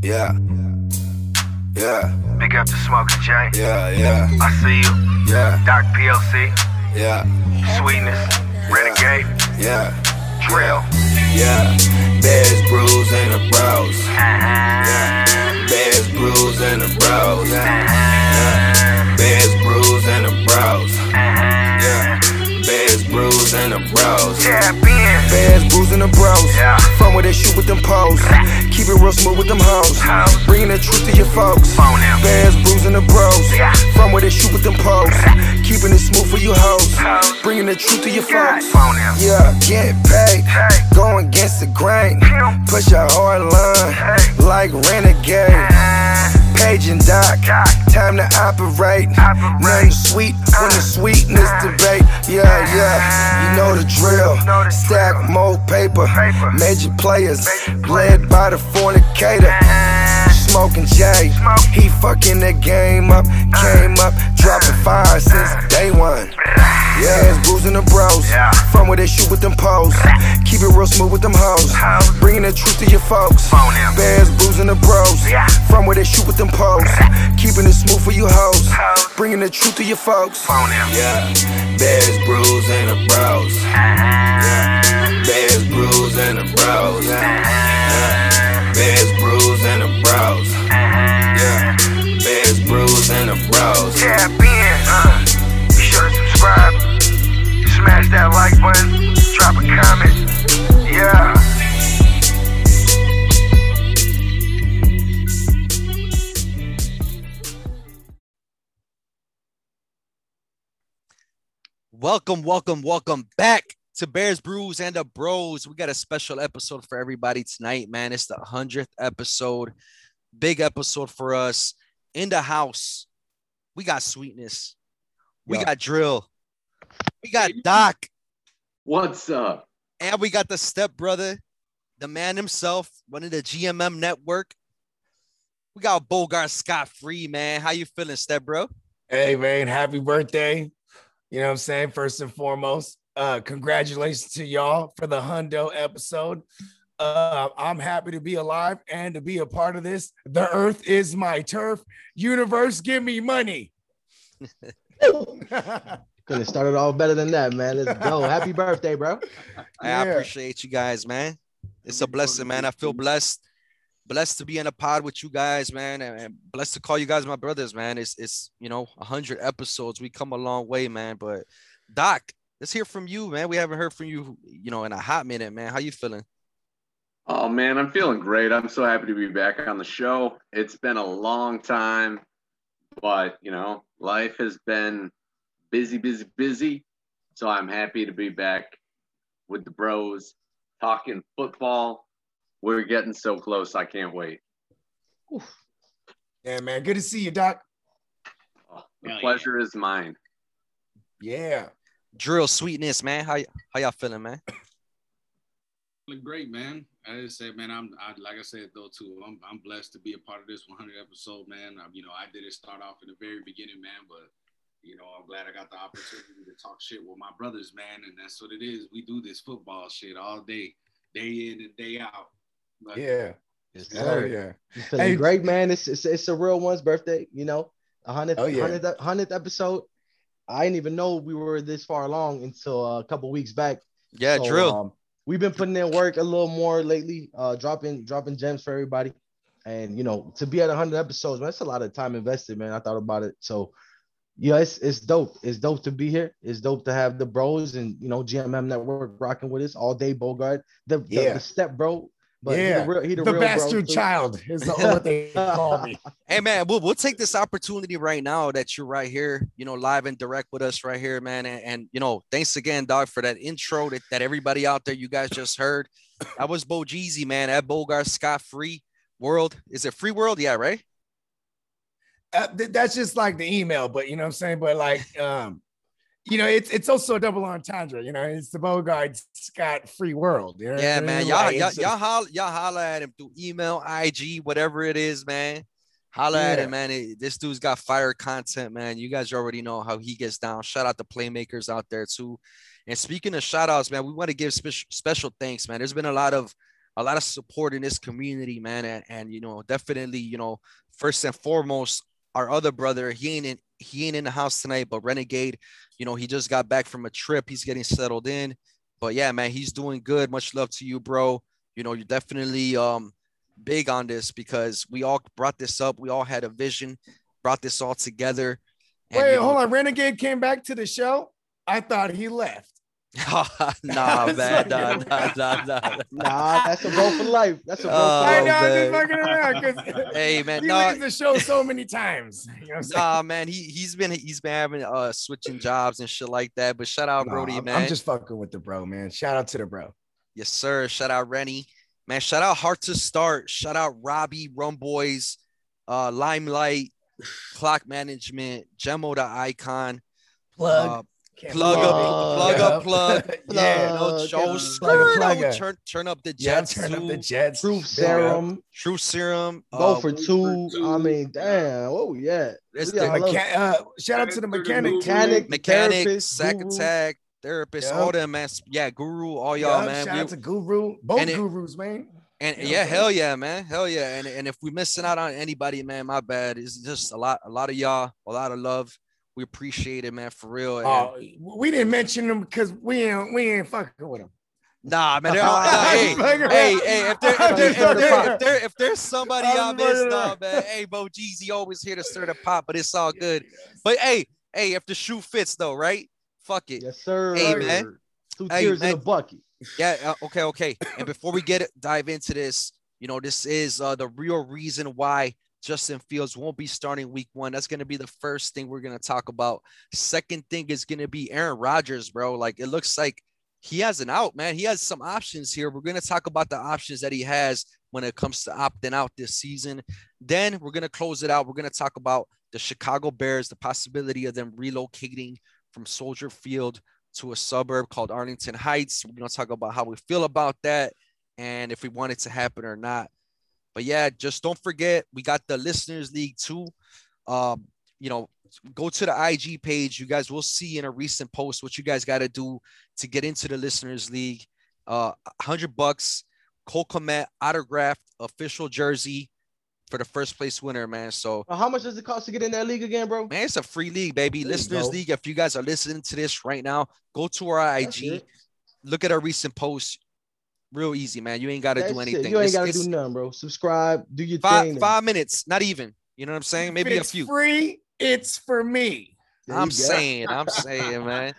Yeah, yeah, Big up to Smoking J. yeah, I see you. yeah, Doc PLC. yeah, Sweetness. Renegade. yeah, Drill. yeah. Bears, brews, and the bros. Yeah. Uh-huh. Bears, brews, and the bros. Yeah. Uh-huh. Bears, brews, and the bros. Uh-huh. Yeah. Bears, brews, and the bros. Tap in. Bears, brews, and the bros. Yeah. From where they shoot with them poles. Keep it real smooth with them hoes. Hoes. Bringing the truth to your folks. Phone them. Bears, brews, and the bros. Yeah. From where they shoot with them poles. Keeping it smooth for you hoes. Hoes. Bringing the truth to your God. folks. Phone them. Yeah, get paid. Hey. Going against the grain. Pimp. Push a hard line. Hey. Like Renegade. Page and Doc. Doc. Time to operate. Operate. Nothing sweet when the sweetness debate. Yeah, you know the drill. Know the Stack drill. more paper. Paper. Major players. Major Led by the fornicator. Smoking J. Smoke. He fucking the game up. Came up. Dropping fire since day one. Yeah, it's Brews and the bros. Yeah. From where they shoot with them poles. Keep it real smooth with them hoes. Hoes. Bringing the truth to your folks. Phone them. Bears, Brews and the bros. Yeah. From where they shoot with them poles. Keeping it smooth for you hoes. Hoes. Bringing the truth to your folks. Phone them. Yeah. Bears, Brews and the bros. Uh-huh. Bears, Brews and the bros. Uh-huh. Bears, Brews and the bros. Uh-huh. Bears, Brews and the bros. Tap in. Be sure to subscribe. Smash that like button. Drop a comment. Yeah. Welcome back to Bears, Brews, and the Bros. We got a special episode for everybody tonight, man. It's the 100th episode. Big episode for us. In the house, we got Sweetness. We got Drill. We got Doc. What's up? And we got the stepbrother, the man himself, running the GMM network. We got Bogart scot-free, man. How you feeling, stepbro? Hey, man, happy birthday. You know what I'm saying? First and foremost, congratulations to y'all for the Hundo episode. I'm happy to be alive and to be a part of this. The earth is my turf. Universe, give me money. Could have started off better than that, man. Let's go. Happy birthday, bro. I Yeah. appreciate you guys, man. It's a blessing, man. I feel blessed to be in a pod with you guys, man, and blessed to call you guys my brothers, man. It's 100 episodes. We come a long way, man. But Doc, let's hear from you, man. We haven't heard from you, in a hot minute, man. How you feeling? Oh, man, I'm feeling great. I'm so happy to be back on the show. It's been a long time, but, life has been busy. So I'm happy to be back with the bros, talking football. We're getting so close. I can't wait. Yeah, man. Good to see you, Doc. Oh, the pleasure is mine. Yeah. Drill, Sweetness, man. How y'all feeling, man? Feeling great, man. I just said, man, like I said though too. I'm blessed to be a part of this 100 episode, man. I didn't start off in the very beginning, man, but I'm glad I got the opportunity to talk shit with my brothers, man, and that's what it is. We do this football shit all day in and day out. Like, Yeah. Oh, yeah. You feeling great, man. It's a real one's birthday, 100th episode. I didn't even know we were this far along until a couple weeks back. Yeah, So, Drill. We've been putting in work a little more lately, dropping gems for everybody. And, to be at 100 episodes, man, that's a lot of time invested, man. I thought about it. So, yeah, it's dope. It's dope to be here. It's dope to have the bros and, GMM Network rocking with us all day. Bogart, the step bro. But yeah. he the the real bastard bro, child is what they call me. Hey, man, we'll take this opportunity right now that you're right here, live and direct with us right here, man. And thanks again, dog, for that intro that everybody out there, you guys just heard. That was Bo Jeezy, man, at Bogart scot-free world. Is it free world? Yeah, right? That's just like the email, but you know what I'm saying? But like, it's also a double entendre, it's the Bogart scot-free world. Yeah, man. Like, Y'all holler at him through email, IG, whatever it is, man. Holla at him, man. This dude's got fire content, man. You guys already know how he gets down. Shout out to playmakers out there too. And speaking of shout outs, man, we want to give special thanks, man. There's been a lot of a lot of support in this community, man. And you know, definitely, you know, first and foremost, our other brother, he ain't in the house tonight, but Renegade, you know, he just got back from a trip. He's getting settled in. But yeah, man, he's doing good. Much love to you, bro. You know, you're definitely big on this because we all brought this up. We all had a vision, brought this all together. And, Wait, you know, hold on. Renegade came back to the show. I thought he left. nah, man, nah. Nah, that's a bro for life. That's a bro for I life. know, I'm just man. fucking around because Hey, man, he nah. leaves the show so many times. You know what I'm saying? Nah, man, he's been having switching jobs and shit like that. But shout out No, Brody, I'm man. just fucking with the bro, man. Shout out to the bro. Yes, sir. Shout out Rennie. Man, shout out Heart to Start. Shout out Robbie, Rum Boys, Limelight, Clock Management, Gemo the Icon. Plug. Plug up. Yeah. You know, show Plug. turn up the Yeah, Jets. turn up the too. Jets. Truth Serum. True Serum. Go for two. I mean, damn. Oh, yeah. It's Yeah, the I love Shout out to the mechanic. Mechanic, therapist, Sack Guru. Attack, Therapist, Yep. all them, man. Yeah, Guru, all y'all, Yup, man. Shout out to Guru. Both and it- gurus, man. And You know yeah, what I'm hell yeah, man. Hell yeah. And if we missing out on anybody, man, my bad. It's just a lot of y'all, a lot of love. We appreciate it, man, for real. And Oh, we didn't mention them because we ain't fucking with them. nah, man, they're all, hey, if there's somebody on this, nah, man. Hey, Bo Jeezy always here to stir the pot, but it's all good. But hey, if the shoe fits though, right? Fuck it. Yes, sir. Hey, man. Two Hey, tears man. in a bucket. Yeah, okay. And before we dive into this, you know, this is the real reason why Justin Fields won't be starting week 1. That's going to be the first thing we're going to talk about. Second thing is going to be Aaron Rodgers, bro. Like, it looks like he has an out, man. He has some options here. We're going to talk about the options that he has when it comes to opting out this season. Then we're going to close it out. We're going to talk about the Chicago Bears, the possibility of them relocating from Soldier Field to a suburb called Arlington Heights. We're going to talk about how we feel about that and if we want it to happen or not. But yeah, just don't forget, we got the Listeners League too. You know, go to the IG page. You guys will see in a recent post what you guys got to do to get into the Listeners League. $100, Cole Kmet autographed official jersey for the first place winner, man. So How much does it cost to get in that league again, bro? man, it's a free league, baby. There you Listeners go. League. If you guys are listening to this right now, go to our That's IG, it. look at our recent posts. Real easy, man. You ain't got to That's do it. anything. You ain't It's- got to it's do nothing, bro. Subscribe, do your five, thing. 5 minutes, not even. You know what I'm saying? Maybe If a it's few. free, it's for me. There you I'm go. saying, man.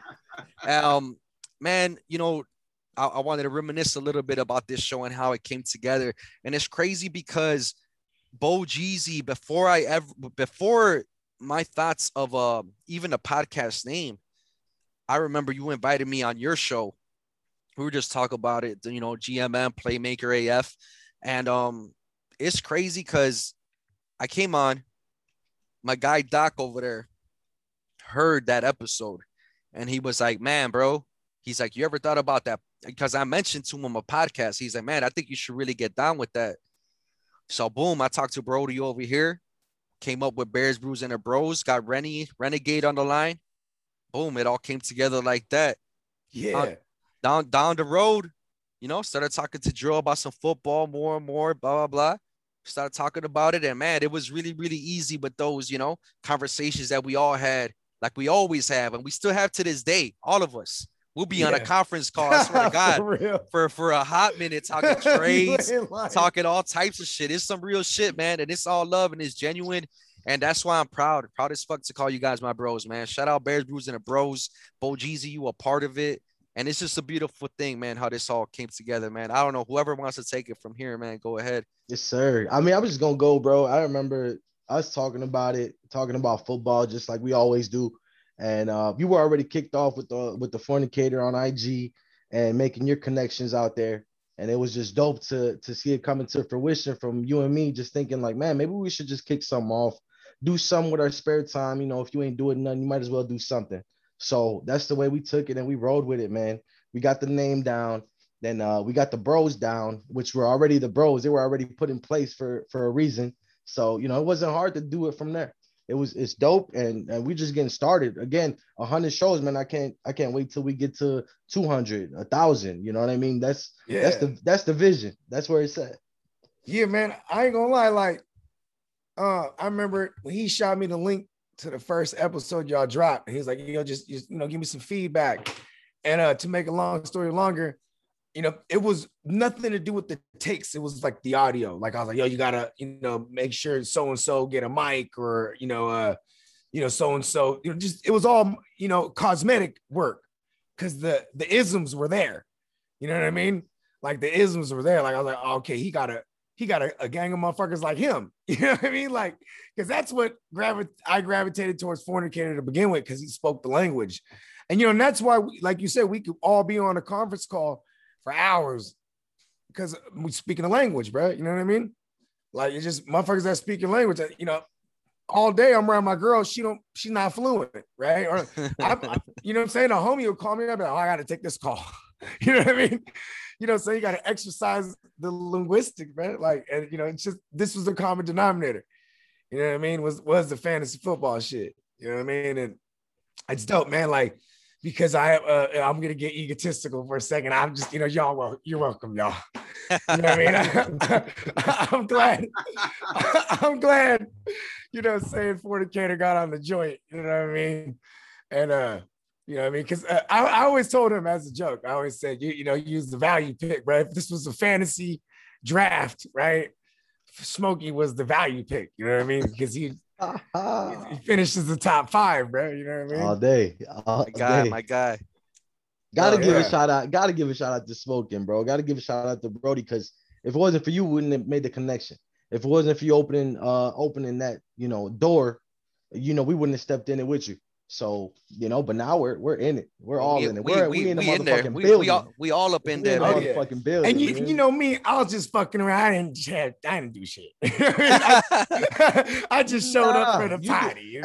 Man, you know, I wanted to reminisce a little bit about this show and how it came together. And it's crazy because Bo Jeezy, before my thoughts of even a podcast name, I remember you invited me on your show. We were just talking about it, you know, GMM, Playmaker AF. And it's crazy because I came on, my guy Doc over there heard that episode and he was like, man, bro, he's like, you ever thought about that? Because I mentioned to him a podcast. He's like, man, I think you should really get down with that. So boom, I talked to Brody over here, came up with Bears, Brews, and the Bros, got Renegade on the line. Boom, it all came together like that. Yeah. Down the road, you know, started talking to Drill about some football more and more, blah, blah, blah. Started talking about it. And man, it was really, really easy with those, you know, conversations that we all had, like we always have. And we still have to this day, all of us. We'll be on a Yeah. conference call, I swear to God, For real. for a hot minute, talking trades, You ain't lying. talking all types of shit. It's some real shit, man. And it's all love and it's genuine. And that's why I'm proud as fuck to call you guys my bros, man. Shout out Bears, Brews, and the Bros. Bo Jeezy, you a part of it. And it's just a beautiful thing, man, how this all came together, man. I don't know. Whoever wants to take it from here, man, go ahead. Yes, sir. I mean, I was just gonna go, bro. I remember us talking about football, just like we always do. And you were already kicked off with the fornicator on IG and making your connections out there. And it was just dope to see it coming to fruition from you and me, just thinking like, man, maybe we should just kick something off, do something with our spare time. You know, if you ain't doing nothing, you might as well do something. So that's the way we took it and we rolled with it, man. We got the name down. Then we got the bros down, which were already the bros. They were already put in place for a reason. So, you know, it wasn't hard to do it from there. it's dope, and we just getting started. Again, 100 shows, man. I can't wait till we get to 200, 1,000. You know what I mean? That's the vision. That's where it's at. Yeah, man. I ain't gonna lie. Like, I remember when he shot me the link to the first episode y'all dropped. He was like, just give me some feedback. And to make a long story longer, it was nothing to do with the takes. It was like the audio. Like I was like, you gotta, make sure so-and-so get a mic, or, so-and-so, just, it was all, cosmetic work. Cause the isms were there. You know what I mean? Like the isms were there. Like I was like, oh, okay, he got a gang of motherfuckers like him. You know what I mean? Like, cause that's what I gravitated towards Fornicator to begin with, cause he spoke the language. And, and that's why, like you said, we could all be on a conference call for hours because we speaking the language, bro. You know what I mean? Like, it's just motherfuckers that speak your language. All day I'm around my girl. She's not fluent, right? Or you know what I'm saying? A homie will call me up and I got to take this call. You know what I mean? So you got to exercise the linguistics, man. Like, and it's just, this was the common denominator. You know what I mean? Was the fantasy football shit. You know what I mean? And it's dope, man. Like, because I'm gonna get egotistical for a second. I'm just, you're welcome, y'all. You know what I mean? I'm glad, saying Fornicator got on the joint. You know what I mean? And you know what I mean? Because I always told him as a joke. I always said, use the value pick, right? If this was a fantasy draft, right? Smokey was the value pick. You know what I mean? Because he finishes the top 5, bro. You know what I mean? All day. My guy. Gotta give a shout out. Gotta give a shout out to Smoking, bro. Gotta give a shout out to Brody, because if it wasn't for you, we wouldn't have made the connection. If it wasn't for you opening that door, we wouldn't have stepped in it with you. So but now we're in it. We're all in it. We in the motherfucking building. We all up in there. Motherfucking building. And you know me, I was just fucking around. I didn't do shit. I just showed up for the party.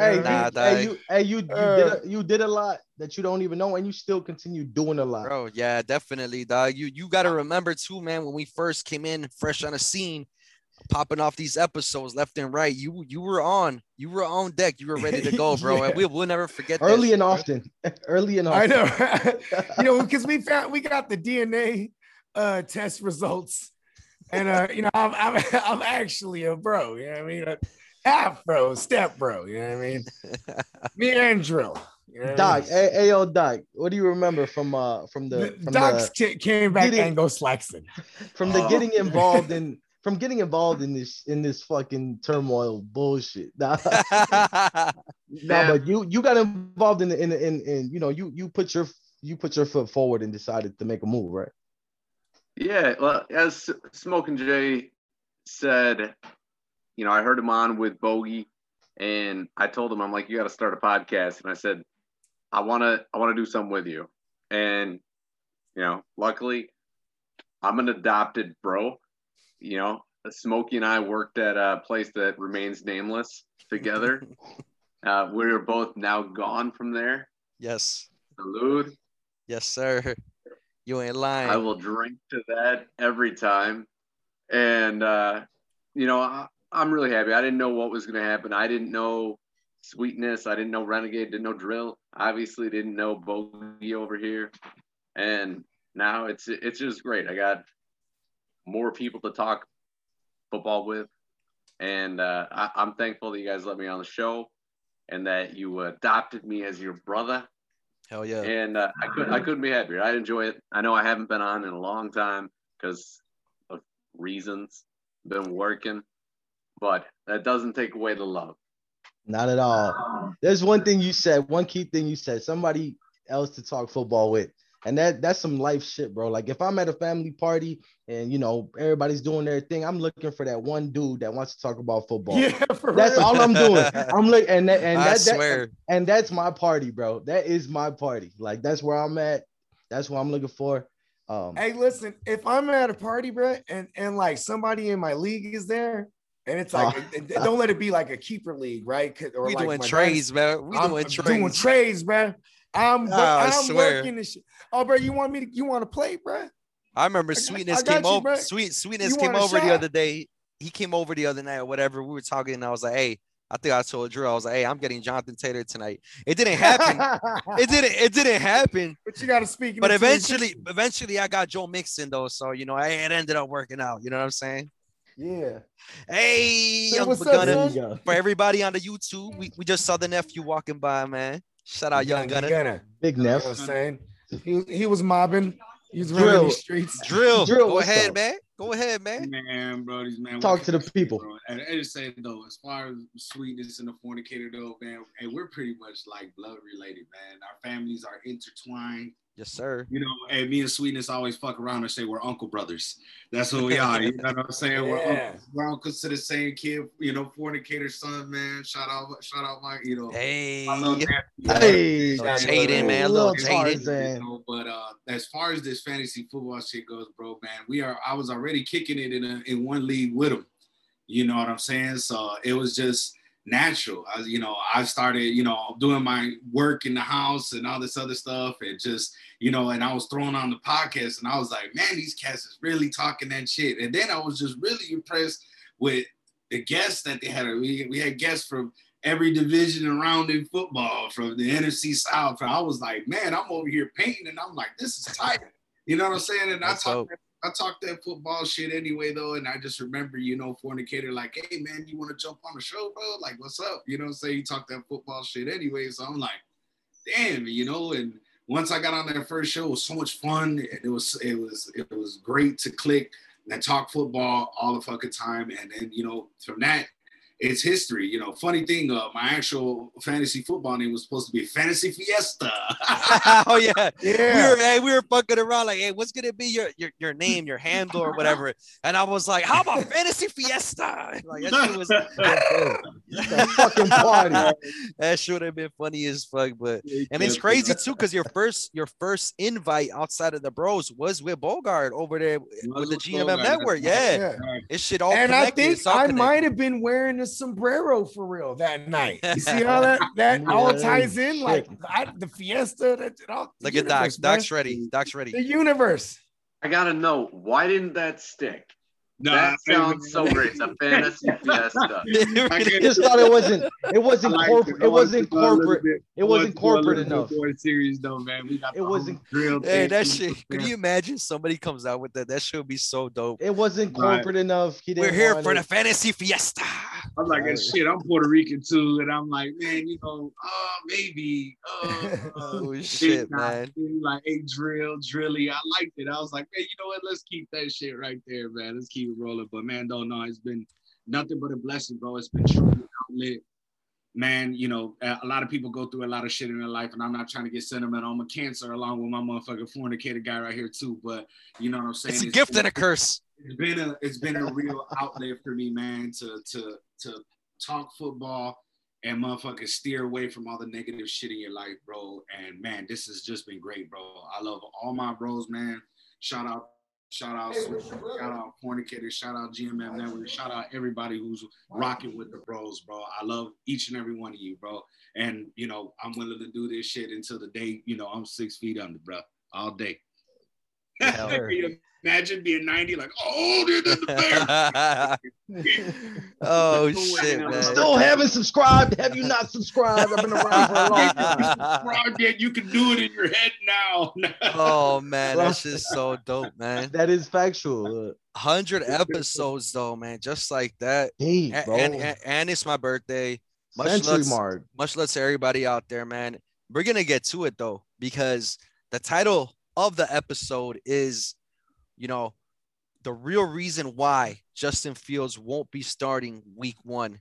You did a lot that you don't even know, and you still continue doing a lot. Bro, yeah, definitely, dog. You got to remember too, man, when we first came in fresh on the scene, popping off these episodes left and right, you were on deck, you were ready to go, bro. And we'll never forget early that and often. I know. Because we got the DNA test results, and I'm actually a bro. You know what I mean? Half bro, step bro. You know what I mean? Me and Drill. You know Doc, yo, Doc, what do you remember from the Doc came back Anglo-Saxon from the getting involved in this fucking turmoil bullshit. But you got involved in you put your foot forward and decided to make a move, right? Yeah, well, as Smoking Jay said, I heard him on with Bogey, and I told him, I'm like, you got to start a podcast, and I said, I want to do something with you, and luckily, I'm an adopted bro. Smokey and I worked at a place that remains nameless together. We're both now gone from there. Yes. Salud. Yes, sir. You ain't lying. I will drink to that every time. And, I'm really happy. I didn't know what was going to happen. I didn't know Sweetness. I didn't know Renegade. Didn't know Drill. Obviously didn't know Bogey over here. And now it's just great. I got more people to talk football with, and I'm thankful that you guys let me on the show and that you adopted me as your brother. Hell yeah. And I couldn't be happier. I enjoy it. I know I haven't been on in a long time because of reasons. Been working, but that doesn't take away the love. Not at all. There's one thing you said, one key thing you said, somebody else to talk football with. And that's some life shit, bro. Like if I'm at a family party and everybody's doing their thing, I'm looking for that one dude that wants to talk about football. Yeah, that's real. all I'm doing. I'm looking, I swear. And that's my party, bro. That is my party. Like that's where I'm at. That's what I'm looking for. Hey, listen, if I'm at a party, bro, and like somebody in my league is there, and it's like, don't let it be like a keeper league, right? Or we like doing trades, man. Doing trades, man. I'm working this shit. Oh, bro, you want to play, bro? I remember Sweetness came over. Sweetness came over the other day. He came over the other night or whatever. We were talking, and I was like, "Hey, I think I told Drew, I was like, hey, I'm getting Jonathan Taylor tonight. It didn't happen. It didn't happen. But you got to speak. But eventually I got Joe Mixon though. So, you know, it ended up working out. You know what I'm saying? Yeah. Hey, Say Young what's up, Gunner. son? For everybody on the YouTube, we just saw the nephew walking by, man. Shout out Young Gunner. Big You know Neff. what I'm saying? He was mobbing. He was Drill. running these streets. Drill. Go what's ahead, up? man. Go ahead, man. Man, bro, these man. Talk what to the can I say, people. bro? And I just say though, as far as sweetness and the fornicator though, man, hey, we're pretty much like blood related, man. Our families are intertwined. Yes, sir. You know, and me and Sweetness always fuck around and say we're uncle brothers. That's who we are. You know what I'm saying? Yeah. We're uncles to the same kid. You know, fornicator son, man. Shout out, my. You know, my little Hey. nephew. Hey, Little Tatum, man. Little Little Tatum. Tarzan. You know, but as far as this fantasy football shit goes, bro, man, I was already kicking it in one league with him. You know what I'm saying? So it was just natural. I started, doing my work in the house and all this other stuff, and just, and I was throwing on the podcast, and I was like, man, these cats is really talking that shit. And then I was just really impressed with the guests that they had. We had guests from every division around in football, from the NFC South. I was like, man, I'm over here painting, and I'm like, this is tight. You know what I'm saying? And I talked that football shit anyway, though. And I just remember, fornicator, like, hey, man, you want to jump on the show, bro? Like, what's up? You know what I'm saying? He talked that football shit anyway. So I'm like, damn, and once I got on that first show, it was so much fun. It was great to click and talk football all the fucking time. And then, from that, it's history. Funny thing, my actual fantasy football name was supposed to be Fantasy Fiesta. Oh yeah. Yeah. We were fucking around like, hey, what's gonna be your name, your handle or whatever? And I was like, how about Fantasy Fiesta? Like that shit was That fucking party. that should have been funny as fuck. But and it's crazy too, because your first invite outside of the bros was with Bogart over there with the GMM Bogart, Network. Yeah. It shit all And I connected. think It's all I connected. might have been wearing the sombrero for real that night. You see how that all ties in? Like the fiesta, that it all. Look at Doc. Doc's ready. Doc's ready. The universe. I gotta know, why didn't that stick? No, That sounds so great. It's a fantasy fiesta. I just thought it wasn't corporate. It wasn't corporate. It wasn't corporate enough. Series though, man. We got It wasn't. real. Hey, that shit. Could you imagine somebody comes out with that? That shit would be so dope. It wasn't corporate enough. He didn't We're here want for it. the fantasy fiesta. I'm like, shit, I'm Puerto Rican too, and I'm like, man, maybe. Oh shit, man. Like, hey, drilly. I liked it. I was like, man, you know what? Let's keep that shit right there, man. Let's keep it rolling. But man, don't know. It's been nothing but a blessing, bro. It's been truly an outlet. Man, a lot of people go through a lot of shit in their life, and I'm not trying to get sentimental. I'm a Cancer along with my motherfucking fornicator guy right here too. But you know what I'm saying? It's a gift and a curse. It's been a real outlet for me, man, to talk football and motherfucking steer away from all the negative shit in your life, bro. And man, this has just been great, bro. I love all my bros, man. Shout out, shout out Fornicator, shout out GMM Network, shout out everybody who's rocking with the bros, bro. I love each and every one of you, bro. And I'm willing to do this shit until the day, I'm 6 feet under, bro, all day. Can you imagine being 90, like, oh, they're the bear. Oh shit, man. Still haven't subscribed. Have you not subscribed? I've been around for a long time. Subscribe yet, you can do it in your head now. Oh man, that's just so dope, man. That is factual. 100 episodes though, man, just like that. Hey, bro. And it's my birthday. Century mark. Much love to everybody out there, man. We're gonna get to it though, because the title of the episode is, the real reason why Justin Fields won't be starting week 1.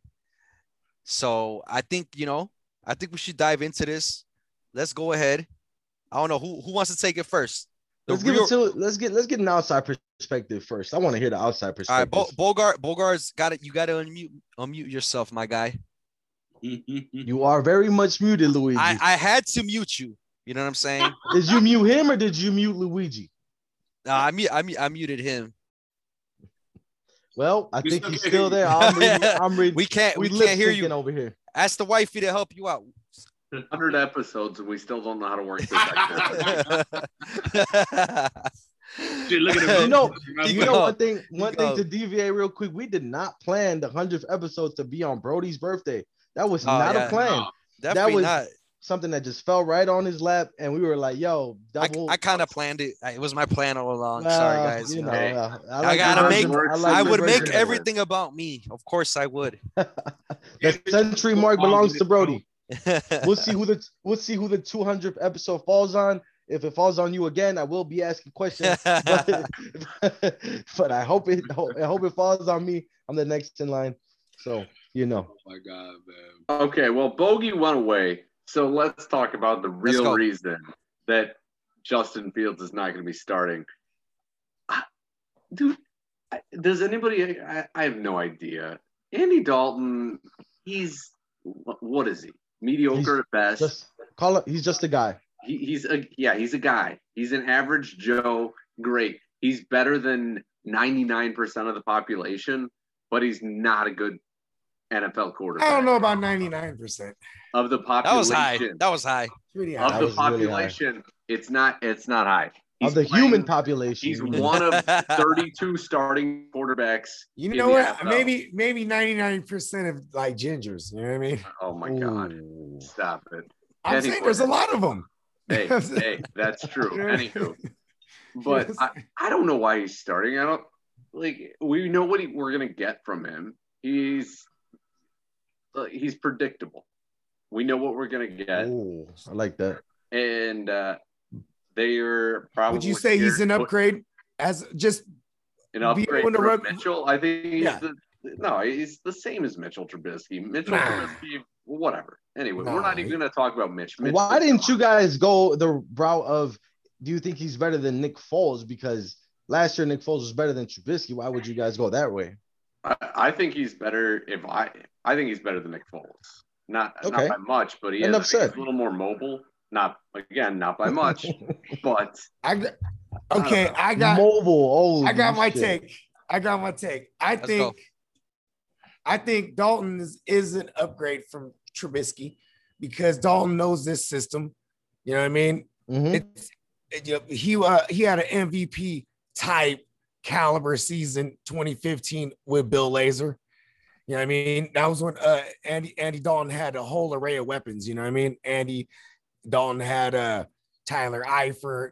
So I think we should dive into this. Let's go ahead. I don't know who wants to take it first. Let's get an outside perspective first. I want to hear the outside perspective. All right, Bogart's got it. You got to unmute yourself, my guy. You are very much muted, Luigi. I had to mute you. You know what I'm saying? Did you mute him or did you mute Luigi? I muted him. Well, I think he's still there. I'm reading. We can't hear you over here. Ask the wifey to help you out. 100 episodes and we still don't know how to work this back. Dude, look at him. One thing to deviate real quick. We did not plan the 100th episode to be on Brody's birthday. That was Oh, not yeah. a plan. No, Definitely was not. something that just fell right on his lap, and we were like, "Yo, double." I kind of planned it. It was my plan all along. Well, Sorry, guys. you know, Hey, I I like gotta the make. version- I works like I the would make version- everything about me. Of course, I would. The century mark belongs to Brody. We'll see who the 200th episode falls on. If it falls on you again, I will be asking questions. But, but I hope it falls on me. I'm the next in line. So you know. oh my God, man. Okay, well, Bogey went away. So let's talk about the real go. reason that Justin Fields is not going to be starting. Dude, does anybody? I have no idea. Andy Dalton, what is he? Mediocre at best. Just call it. He's just a guy. He's a guy. He's an average Joe. Great. He's better than 99% of the population, but he's not a good NFL quarterback. I don't know about 99%. Of the That population. was high. That was high. Pretty Of high. That the was really population, it's not high. Of the human population. He's one of 32 starting quarterbacks. You in know the what? NFL. Maybe 99% of like gingers. You know what I mean? Oh my God. Ooh. Stop it. I'm saying there's a lot of them. Hey, that's true. Anywho. But I don't know why he's starting. I don't like we know what we're gonna get from him. He's predictable. We know what we're gonna get. Ooh, I like that. And they're probably Would you say he's an upgrade as just an upgrade on the from road- Mitchell? I think he's Yeah. he's the same as Mitchell Trubisky. Mitchell Nah. Trubisky, whatever. Anyway, Nah, we're not even going to talk about Mitch. Why didn't you guys go the route of? Do you think he's better than Nick Foles? Because last year Nick Foles was better than Trubisky. Why would you guys go that way? I think he's better. I think he's better than Nick Foles. Not Okay. by much, but he Enough is. I think said. he's a little more mobile. Not by much, but I got mobile. Oh, I got my shit. take. I got my take. Let's go. I think Dalton is an upgrade from Trubisky because Dalton knows this system. You know what I mean? Mhm. He had an MVP type caliber season 2015 with Bill Lazor. You know what I mean? That was when Andy Dalton had a whole array of weapons. You know what I mean? Andy Dalton had Tyler Eifert,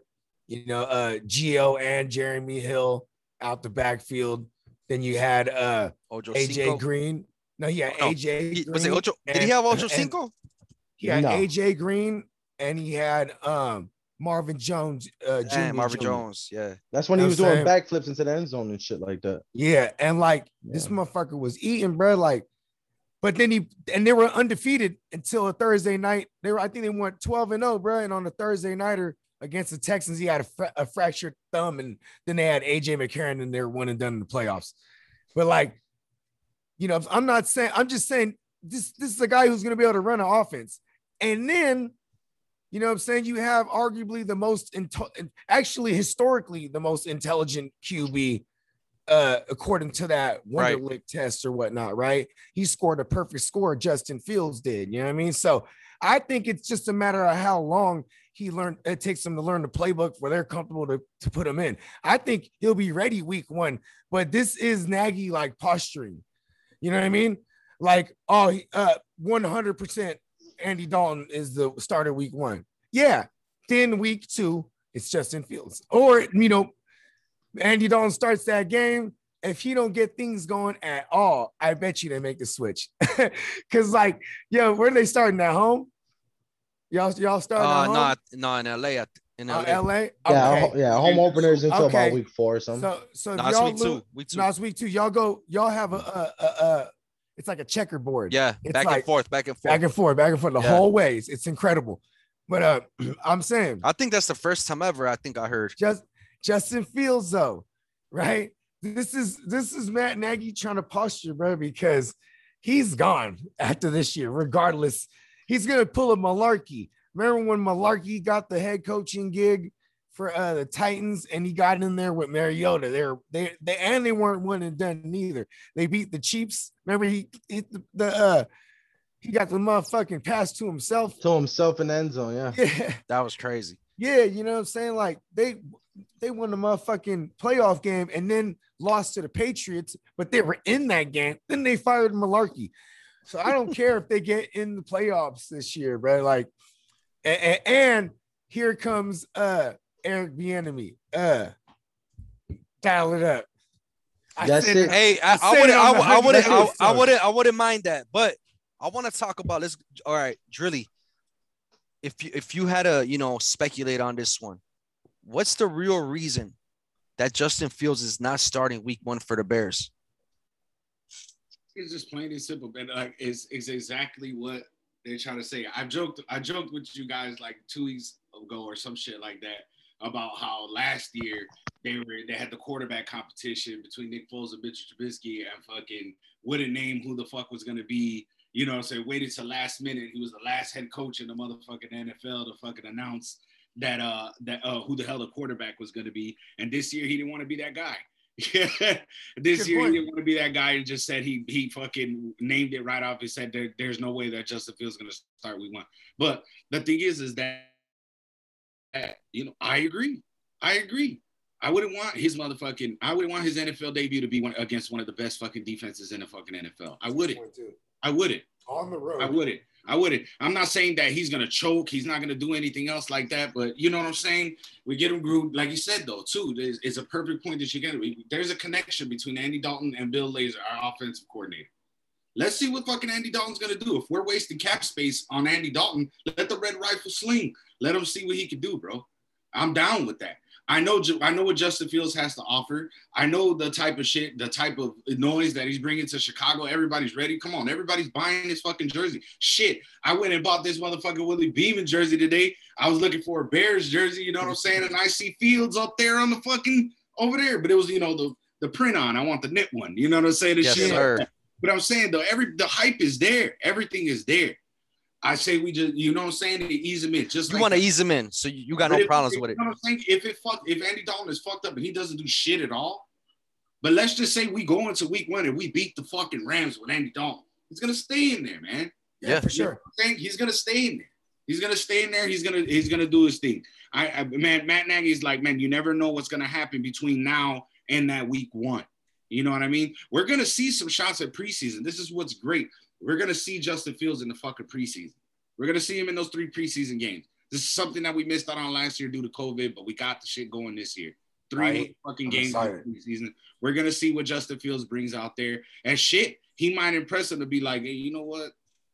Gio and Jeremy Hill out the backfield. Then you had Ocho AJ Cinco. Green. No, he had No, AJ Green. Was it Ocho? Did he have Ocho and- Cinco? He had No. AJ Green and he had Marvin Jones. Jr. Marvin Jr. Jones. Yeah. That's when he You was know what doing I'm backflips into the end zone and shit like that. Yeah, and like this motherfucker was eating, bro. Like, but then they were undefeated until a Thursday night. I think they went 12-0, bro. And on the Thursday nighter against the Texans, he had a fractured thumb, and then they had AJ McCarron, and they're one and done in the playoffs. But like, I'm just saying this is a guy who's going to be able to run an offense, and then. You know what I'm saying? You have arguably the most, actually historically the most intelligent QB, according to that Wonderlic test or whatnot, right? He scored a perfect score. Justin Fields did. You know what I mean? So I think it's just a matter of how long it takes him to learn the playbook where they're comfortable to put him in. I think he'll be ready week 1, but this is Nagy like posturing. You know what I mean? Like, 100%. Andy Dalton is the starter week 1. Yeah. Then week 2, it's Justin Fields. Or, Andy Dalton starts that game. If he don't get things going at all, I bet you they make the switch. Cause where are they starting at home? Y'all starting at home? No, in LA. In LA. LA? Yeah, Okay. home openers until Okay. about week 4 or something. So No, if it's y'all week 2. lose- Week 2. No, it's week 2. Y'all have a it's like a checkerboard. Yeah. It's Back like- and forth. Back and forth. Back and forth the Yeah. whole ways. It's incredible. But I'm saying I think that's the first time ever. I think I heard. Justin Fields, though, right? This is Matt Nagy trying to posture, bro, because he's gone after this year. Regardless, he's gonna pull a Malarkey. Remember when Malarkey got the head coaching gig for the Titans, and he got in there with Mariota? They weren't one and done neither. They beat the Chiefs. Remember he hit he got the motherfucking pass to himself. To himself in the end zone, yeah. Yeah. That was crazy. Yeah, you know what I'm saying? Like they won the motherfucking playoff game and then lost to the Patriots, but they were in that game. Then they fired Malarkey. So I don't care if they get in the playoffs this year, bro. Like, and here comes Eric Bieniemy. Dial it up. That's it. Hey, I wouldn't mind that, but I want to talk about this. All right, Drilly. If you had to, speculate on this one, what's the real reason that Justin Fields is not starting week 1 for the Bears? It's just plain and simple, man. Like it's exactly what they're trying to say. I joked with you guys like 2 weeks ago or some shit like that about how last year they had the quarterback competition between Nick Foles and Mitchell Trubisky and fucking wouldn't name who the fuck was gonna be. You know what I'm saying? Waited till last minute. He was the last head coach in the motherfucking NFL to fucking announce that who the hell the quarterback was gonna be. And this year he didn't want to be that guy. This year he didn't want to be that guy and just said he fucking named it right off. He said there's no way that Justin Fields is gonna start week 1. But the thing is that I agree. I wouldn't want his NFL debut to be against one of the best fucking defenses in the fucking NFL. I wouldn't. On the road. I wouldn't. I'm not saying that he's gonna choke. He's not gonna do anything else like that. But you know what I'm saying? We get him grooved, like you said though. Too, it's a perfect point that you get. There's a connection between Andy Dalton and Bill Lazor, our offensive coordinator. Let's see what fucking Andy Dalton's gonna do. If we're wasting cap space on Andy Dalton, let the red rifle sling. Let him see what he can do, bro. I'm down with that. I know what Justin Fields has to offer. I know the type of shit, the type of noise that he's bringing to Chicago. Everybody's ready. Come on, everybody's buying his fucking jersey. Shit, I went and bought this motherfucking Willie Beeman jersey today. I was looking for a Bears jersey, you know what I'm saying? And I see Fields up there on the fucking over there, but it was the print on. I want the knit one. You know what I'm saying? Yes, shit sir. like but I'm saying though, the hype is there. Everything is there. I say we just, you know what I'm saying, to ease him in. Just you want to ease him in, so you got no problems with it. You know what I'm saying? If Andy Dalton is fucked up and he doesn't do shit at all, but let's just say we go into week 1 and we beat the fucking Rams with Andy Dalton, he's gonna stay in there, man. Yeah, for sure. He's gonna stay in there. He's gonna stay in there. He's gonna do his thing. Man, Matt Nagy's like, man, you never know what's gonna happen between now and that week 1. You know what I mean? We're gonna see some shots at preseason. This is what's great. We're going to see Justin Fields in the fucking preseason. We're going to see him in those 3 preseason games. This is something that we missed out on last year due to COVID, but we got the shit going this year. 3 fucking games in the preseason. We're going to see what Justin Fields brings out there. And shit, he might impress him to be like, hey, you know what?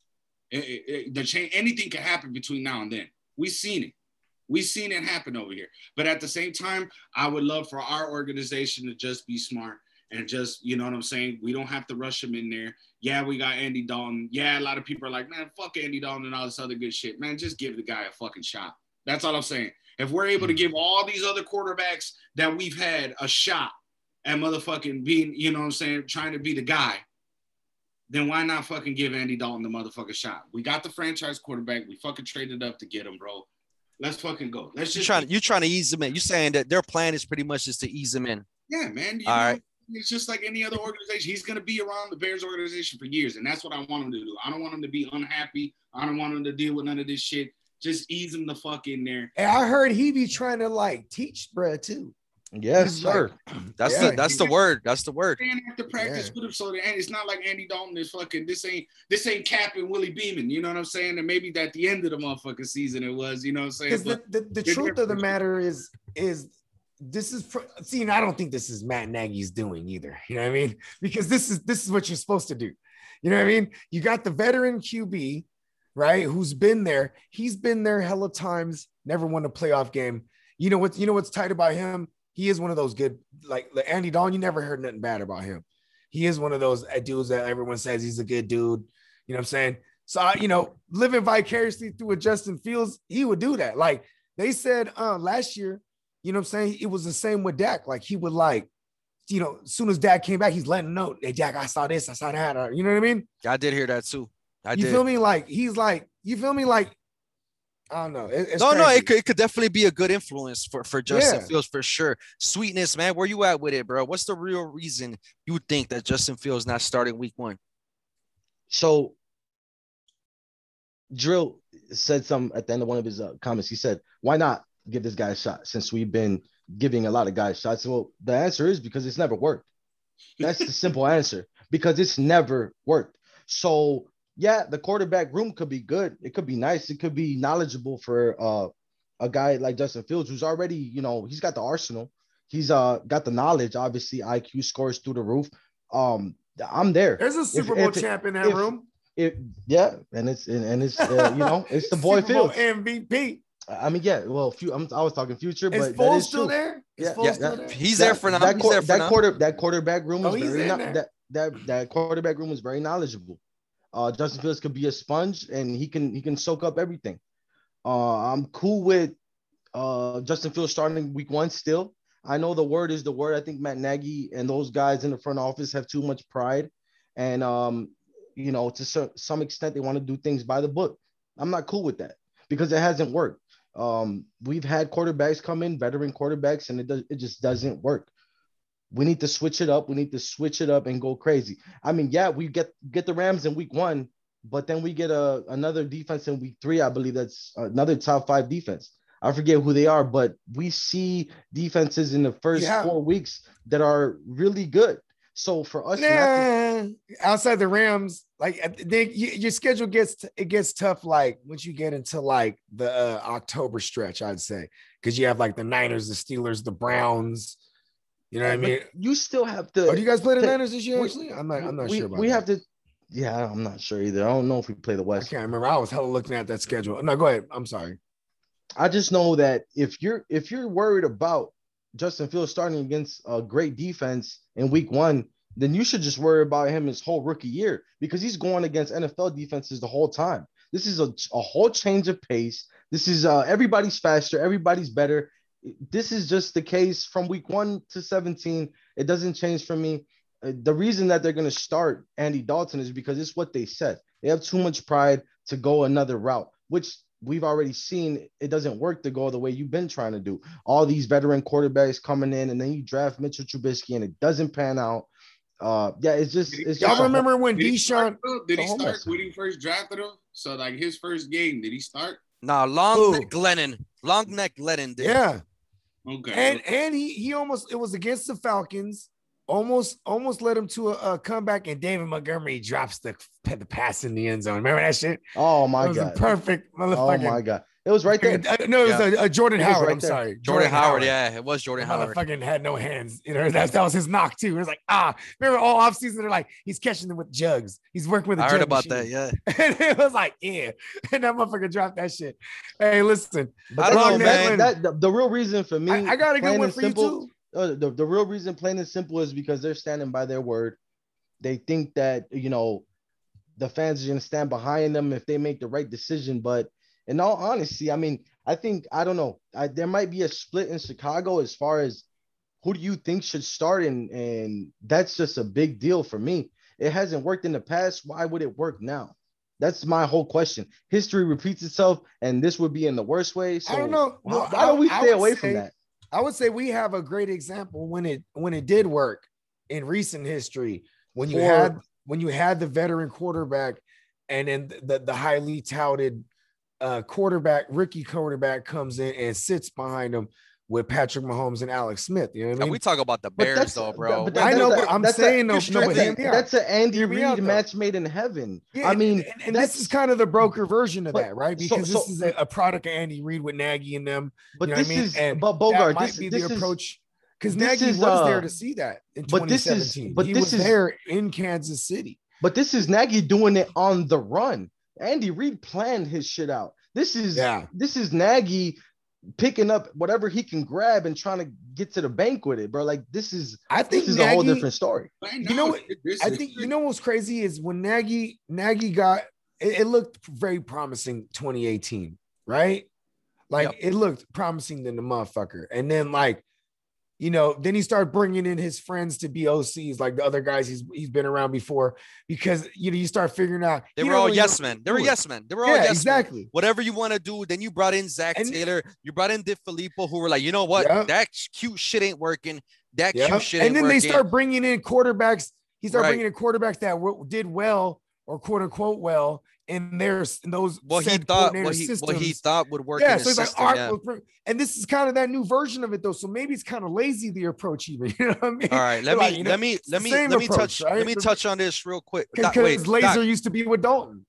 Anything can happen between now and then. We've seen it. We've seen it happen over here. But at the same time, I would love for our organization to just be smart and just, you know what I'm saying? We don't have to rush him in there. Yeah, we got Andy Dalton. Yeah, a lot of people are like, man, fuck Andy Dalton and all this other good shit. Man, just give the guy a fucking shot. That's all I'm saying. If we're able to give all these other quarterbacks that we've had a shot at motherfucking being, you know what I'm saying, trying to be the guy, then why not fucking give Andy Dalton the motherfucking shot? We got the franchise quarterback. We fucking traded up to get him, bro. Let's fucking go. Let's just you're trying to ease him in. You're saying that their plan is pretty much just to ease him in. Yeah, man. All right. It's just like any other organization. He's going to be around the Bears organization for years, and that's what I want him to do. I don't want him to be unhappy. I don't want him to deal with none of this shit. Just ease him the fuck in there. And I heard he be trying to like teach Brad too. Yes, sir. That's the word. That's the word. And have to practice with him, so that it's not like Andy Dalton is fucking. This ain't Cap and Willie Beeman. You know what I'm saying? And maybe at the end of the motherfucking season it was. You know what I'm saying? Because the truth of the matter is this is see, and I don't think this is Matt Nagy's doing either. You know what I mean? Because this is what you're supposed to do. You know what I mean? You got the veteran QB, right? Who's been there. He's been there hella times. Never won a playoff game. You know what's tight about him? He is one of those good, like Andy Dalton. You never heard nothing bad about him. He is one of those dudes that everyone says he's a good dude. You know what I'm saying? So, living vicariously through a Justin Fields, he would do that. Like they said last year, you know what I'm saying? It was the same with Dak. Like he would as soon as Dak came back, he's letting him know, hey, Dak, I saw this, I saw that. Or, you know what I mean? I did hear that too. You feel me? Like he's like, you feel me? Like, I don't know. No, it could definitely be a good influence for Justin Fields for sure. Sweetness, man, where you at with it, bro? What's the real reason you think that Justin Fields not starting week 1? So, Drill said something at the end of one of his comments. He said, "Why not give this guy a shot? Since we've been giving a lot of guys shots." Well, the answer is because it's never worked. That's the simple answer. Because it's never worked. So yeah, the quarterback room could be good. It could be nice. It could be knowledgeable for a guy like Justin Fields, who's already, he's got the arsenal. He's got the knowledge. Obviously, IQ scores through the roof. I'm there. There's a Super Bowl champ in that room. Yeah, and it's it's the boy Super Bowl Fields MVP. I mean, yeah. Well, I was talking future, Is but Foles that is still true. there? He's there for now. That quarterback room is that quarterback room is very knowledgeable. Justin Fields could be a sponge, and he can soak up everything. I'm cool with Justin Fields starting week 1 still. I know the word is the word. I think Matt Nagy and those guys in the front office have too much pride, and to some extent they want to do things by the book. I'm not cool with that because it hasn't worked. We've had quarterbacks come in, veteran quarterbacks, and it just doesn't work. We need to switch it up. We need to switch it up and go crazy. I mean, yeah, we get the Rams in week 1, but then we get another defense in week 3. I believe that's another top 5 defense. I forget who they are, but we see defenses in the first 4 weeks that are really good. So for us, outside the Rams, like your schedule gets tough. Like once you get into like the October stretch, I'd say, because you have like the Niners, the Steelers, the Browns. You know what I mean? You still have to. Oh, do you guys play the Niners this year? Actually, I'm not sure about. We have to. Yeah, I'm not sure either. I don't know if we play the West. I can't remember. I was hella looking at that schedule. No, go ahead. I'm sorry. I just know that if you're worried about Justin Fields starting against a great defense in week 1, then you should just worry about him his whole rookie year because he's going against NFL defenses the whole time. This is a whole change of pace. This is everybody's faster, everybody's better. This is just the case from week 1 to 17. It doesn't change for me. The reason that they're going to start Andy Dalton is because it's what they said. They have too much pride to go another route, which we've already seen it doesn't work to go the way you've been trying to do. All these veteran quarterbacks coming in, and then you draft Mitchell Trubisky, and it doesn't pan out. It's just. Y'all remember when Deshaun? Did he start when he first drafted him? So like his first game, did he start? No, Long neck Glennon did. Yeah. Okay. And he almost, it was against the Falcons. Almost led him to a comeback, and David Montgomery drops the pass in the end zone. Remember that shit? Oh my God! It was a perfect motherfucking. Oh my God! It was right there. No, it was a Jordan Howard. Right I'm sorry, Jordan Howard. Yeah, it was Jordan Howard. Motherfucking had no hands. That was his knock too. It was like remember all offseason they're like he's catching them with jugs. He's working with. I heard about that. Yeah, and it was like and that motherfucker dropped that shit. Hey, listen, but I don't know, man. The real reason for me, I got a good one for you too. The real reason, plain and simple, is because they're standing by their word. They think that, the fans are going to stand behind them if they make the right decision. But in all honesty, I mean, I don't know. There might be a split in Chicago as far as who do you think should start. And that's just a big deal for me. It hasn't worked in the past. Why would it work now? That's my whole question. History repeats itself, and this would be in the worst way. So I don't know. Why don't we stay away from that? I would say we have a great example when it did work in recent history when you had the veteran quarterback and then the highly touted rookie quarterback comes in and sits behind him with Patrick Mahomes and Alex Smith. You know what I mean? We talk about the Bears though, bro. I know, but I'm saying that's an Andy Reid match made in heaven. Yeah, I mean, and this is kind of the broker version of that, right? Because this is a product of Andy Reid with Nagy and them. But you know this what I mean? is, and but Bogart, that might be the approach. Because Nagy was there to see that in 2017. He was there in Kansas City. But this is Nagy doing it on the run. Andy Reid planned his shit out. This is Nagy picking up whatever he can grab and trying to get to the bank with it, bro. Like this is a whole different story. You know what? I think you know what's crazy is when Nagy got it looked very promising 2018, right? Like it looked promising than the motherfucker. And then then he started bringing in his friends to be OCs, like the other guys he's been around before, because you start figuring out they were all yes men. They were yes men. They were all yes exactly. Men. Whatever you want to do. Then you brought in Zach Taylor. You brought in DeFilippo, who were like, you know what? That cute shit ain't working. That cute shit ain't working. And then they start bringing in quarterbacks. He started bringing in quarterbacks that did well or quote unquote well in those what he thought would work. Yeah, so he's like, all right, and this is kind of that new version of it though. So maybe it's kind of lazy the approach, even. You know what I mean? All right, let me touch on this real quick. Because Laser used to be with Dalton.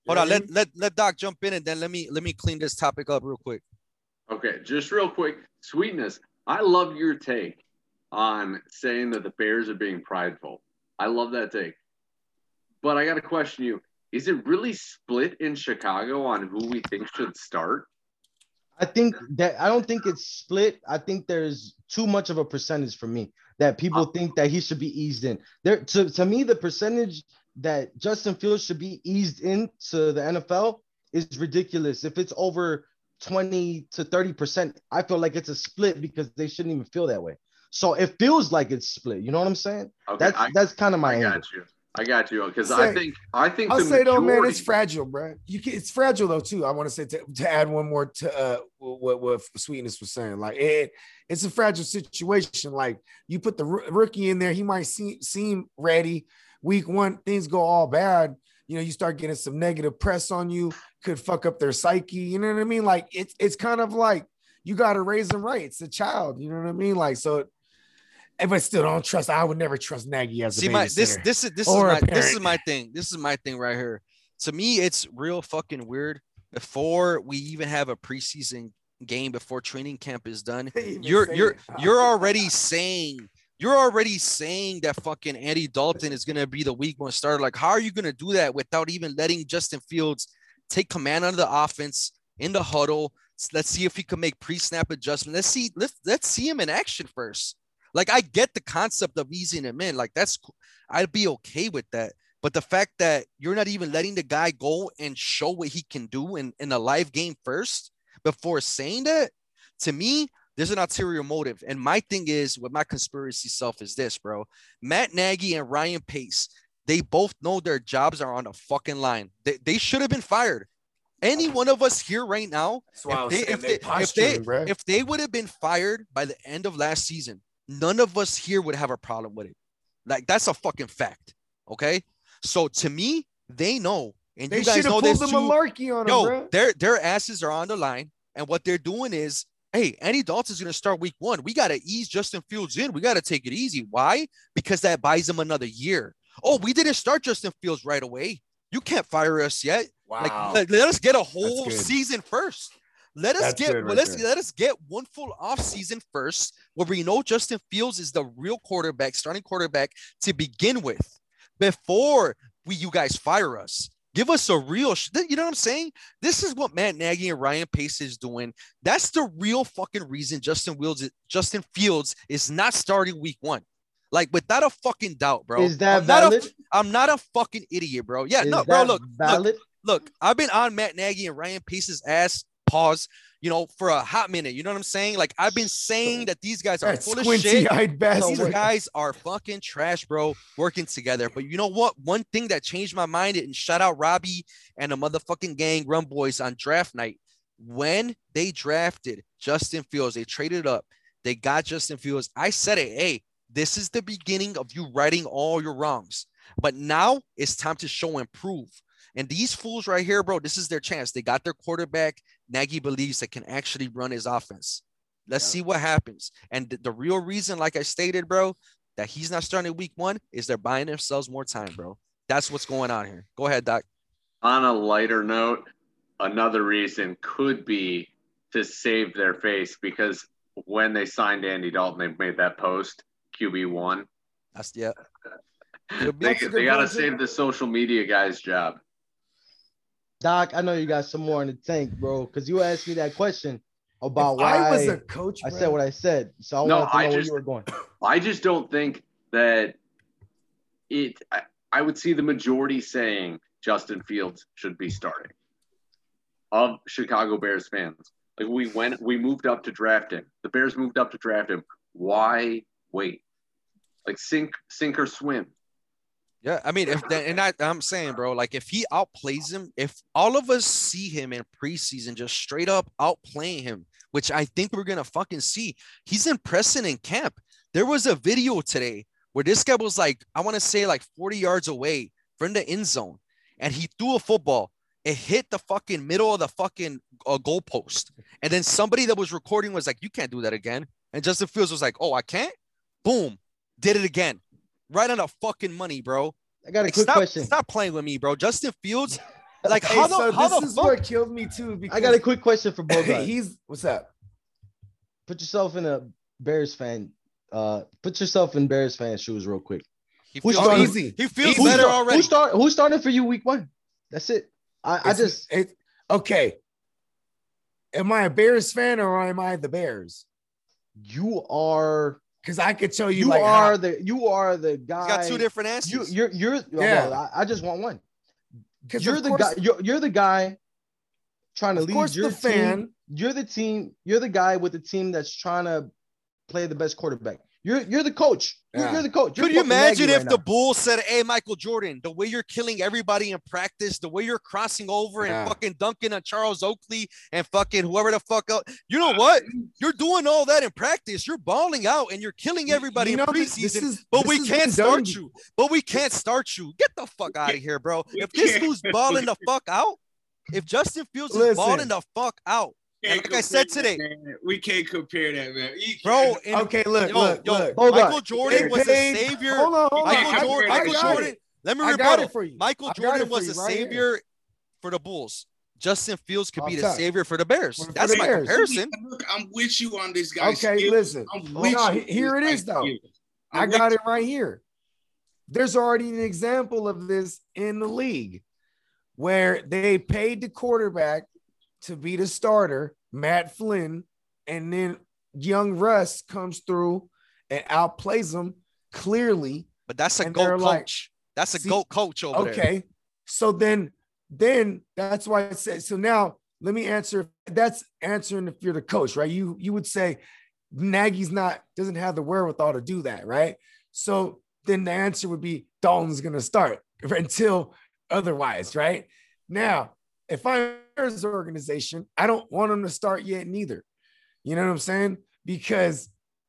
Hold on, let Doc jump in, and then let me clean this topic up real quick. Okay, just real quick, Sweetness. I love your take on saying that the Bears are being prideful. I love that take. But I got to question you. Is it really split in Chicago on who we think should start? I don't think it's split. I think there's too much of a percentage for me that people think that he should be eased in. To me, the percentage that Justin Fields should be eased into the NFL is ridiculous. If it's over 20 to 30%, I feel like it's a split because they shouldn't even feel that way. So it feels like it's split. You know what I'm saying? Okay, that's kind of my angle. I got you because I think I'll say though, man, it's fragile, bro. It's fragile though too. I want to say to add one more to what Sweetness was saying. Like it's a fragile situation. Like you put the rookie in there, he might seem ready. Week one, things go all bad. You know, you start getting some negative press on you, could fuck up their psyche. You know what I mean? Like it's kind of like you got to raise them right. It's a child. You know what I mean? Like so. But still don't trust. I would never trust Nagy as a babysitter. This is my thing. This is my thing right here. To me, it's real fucking weird. Before we even have a preseason game, before training camp is done, you're already saying that fucking Andy Dalton is gonna be the week one starter. Like, how are you gonna do that without even letting Justin Fields take command of the offense in the huddle? Let's see if he can make pre-snap adjustments. Let's see him in action first. Like, I get the concept of easing him in. Like, I'd be okay with that. But the fact that you're not even letting the guy go and show what he can do in a live game first before saying that, to me, there's an ulterior motive. And my thing is, with my conspiracy self is this, bro. Matt Nagy and Ryan Pace, they both know their jobs are on the fucking line. They should have been fired. Any one of us here right now, if they would have been fired by the end of last season, none of us here would have a problem with it. Like, that's a fucking fact. Okay. So to me, they know, and you guys know this too. Malarkey on them, bro. Their asses are on the line. And what they're doing is, hey, Andy Dalton's going to start week one. We got to ease Justin Fields in. We got to take it easy. Why? Because that buys them another year. Oh, we didn't start Justin Fields right away. You can't fire us yet. Wow. Like, let us get a whole season first. Let us get one full off season first, where we know Justin Fields is the real quarterback, starting quarterback to begin with, before you guys fire us. Give us a real, you know what I'm saying? This is what Matt Nagy and Ryan Pace is doing. That's the real fucking reason Justin Fields is not starting week one. Like, without a fucking doubt, bro. Is that valid? I'm not a fucking idiot, bro. Yeah, no, bro. Look. I've been on Matt Nagy and Ryan Pace's ass. Pause, for a hot minute. You know what I'm saying? Like, I've been saying that these guys are full of shit. These guys are fucking trash, bro, working together. But you know what? One thing that changed my mind, and shout out Robbie and the motherfucking gang Rum Boys on draft night. When they drafted Justin Fields, they traded up. They got Justin Fields. I said it, hey, this is the beginning of you righting all your wrongs. But now it's time to show and prove. And these fools right here, bro, this is their chance. They got their quarterback. Nagy believes that can actually run his offense. Let's see what happens. And the real reason, like I stated, bro, that he's not starting week one is they're buying themselves more time, bro. That's what's going on here. Go ahead, Doc. On a lighter note, another reason could be to save their face, because when they signed Andy Dalton, they made that post, QB1. They got to save the social media guy's job. Doc, I know you got some more in the tank, bro, because you asked me that question about why I was a coach. I said what I said, so I wanted to know where you were going. I just don't think that it. I would see the majority saying Justin Fields should be starting of Chicago Bears fans. Like, we moved up to draft him. The Bears moved up to draft him. Why wait? Like, sink or swim. Yeah, I mean, I'm saying, bro, like, if he outplays him, if all of us see him in preseason just straight up outplaying him, which I think we're gonna fucking see, he's impressing in camp. There was a video today where this guy was like, I want to say like 40 yards away from the end zone, and he threw a football. It hit the fucking middle of the fucking goalpost, and then somebody that was recording was like, "You can't do that again." And Justin Fields was like, "Oh, I can't." Boom, did it again. Right on the fucking money, bro. I got a quick question. Stop playing with me, bro. Justin Fields Like Hey, how so the this is fuck? what kills me too. Because I got a quick question for both guys. he's what's up? Put yourself in a Bears fan. Put yourself in Bears fan shoes real quick. He Who's feels, starting? easy. he feels Easy. better already. Who's starting for you week 1? That's it. Okay. Am I a Bears fan or am I the Bears? You are. Because I could tell you, You like are the guy. He's got two different answers. You're Yeah. well, I just want one. because You're the guy. You're the guy trying to Of lead course, your the fan. team. You're the team. You're the guy with the team that's trying to play the best quarterback. You're the coach. Yeah. You're the coach. You're Could you fucking imagine Nagy if right the now. Bulls said, "Hey, Michael Jordan, the way you're killing everybody in practice, the way you're crossing over Yeah. and fucking dunking on Charles Oakley and fucking whoever the fuck else, you know what? You're doing all that in practice. You're balling out and you're killing everybody You know, in this preseason. is- But this we has can't been start done- you. But we can't start you. Get the fuck out of here, bro. We If this can't. dude's balling the fuck out, if Justin Fields is Listen. balling the fuck out, and Can't like I said compare that, today, man. We can't compare that, man. You bro, can't. and Okay, look, yo, look. Hold Michael on. Jordan They was paid- a savior. Hold on. Michael I Jordan, got Michael it. Jordan. Let me I got rebuttal. it for you. Michael I got Jordan it for was you a right here. savior for the Bulls. Justin Fields could be I'll the tell you. savior for the Bears. For That's the my Bears. comparison. Look, I'm with you on this guy. Okay, listen. I'm No, with you. here it is, though. I got it right here. There's already an example of this in the league where they paid the quarterback to be the starter, Matt Flynn, and then young Russ comes through and outplays him clearly. But that's a And GOAT they're like, coach. That's a see, GOAT coach over there. Okay. So then that's why I said, so now let me answer. That's answering if you're the coach, right? You would say Nagy's doesn't have the wherewithal to do that, right? So then the answer would be Dalton's going to start until otherwise, right? Now, if I'm his organization, I don't want him to start yet neither. You know what I'm saying? Because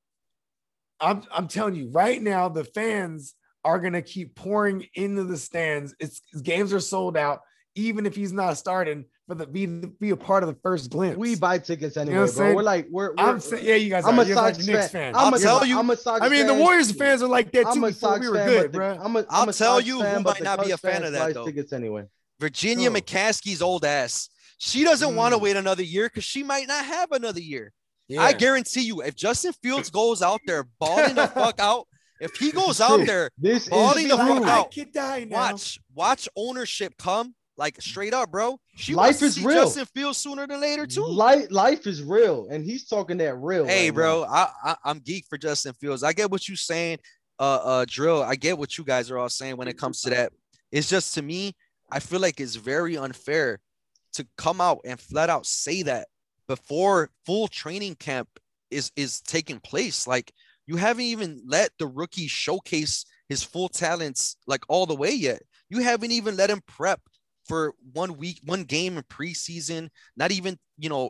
I'm telling you right now, the fans are going to keep pouring into the stands. Games are sold out, even if he's not starting for be a part of the first glimpse. We buy tickets anyway, what I'm bro. saying? We're like we're I'm saying, yeah, you guys I'm are. a You're like Sox a Knicks fan. fan. I'll tell you. I'm a Sox I mean, the fan. Warriors fans are like that too. I'm a Before Sox we were fan, good, but bro. I'll a tell Sox you fan, who but might the not be Cubs a fan fans of that, buy though. tickets anyway. Virginia Cool. McCaskey's old ass. She doesn't want to Mm. wait another year because she might not have another year. Yeah. I guarantee you, if Justin Fields goes out there balling the fuck out, if he goes is out true. there This balling is the fuck true. out, could die now. watch ownership come like straight up, bro. She Life wants to is see real. Justin Fields sooner than later too. Life is real, and he's talking that real. Hey, right bro, now. I'm geek for Justin Fields. I get what you're saying, Drill. I get what you guys are all saying when it comes to that. It's just, to me, I feel like it's very unfair to come out and flat out say that before full training camp is taking place. Like, you haven't even let the rookie showcase his full talents like all the way yet. You haven't even let him prep for 1 week, one game in preseason, not even, on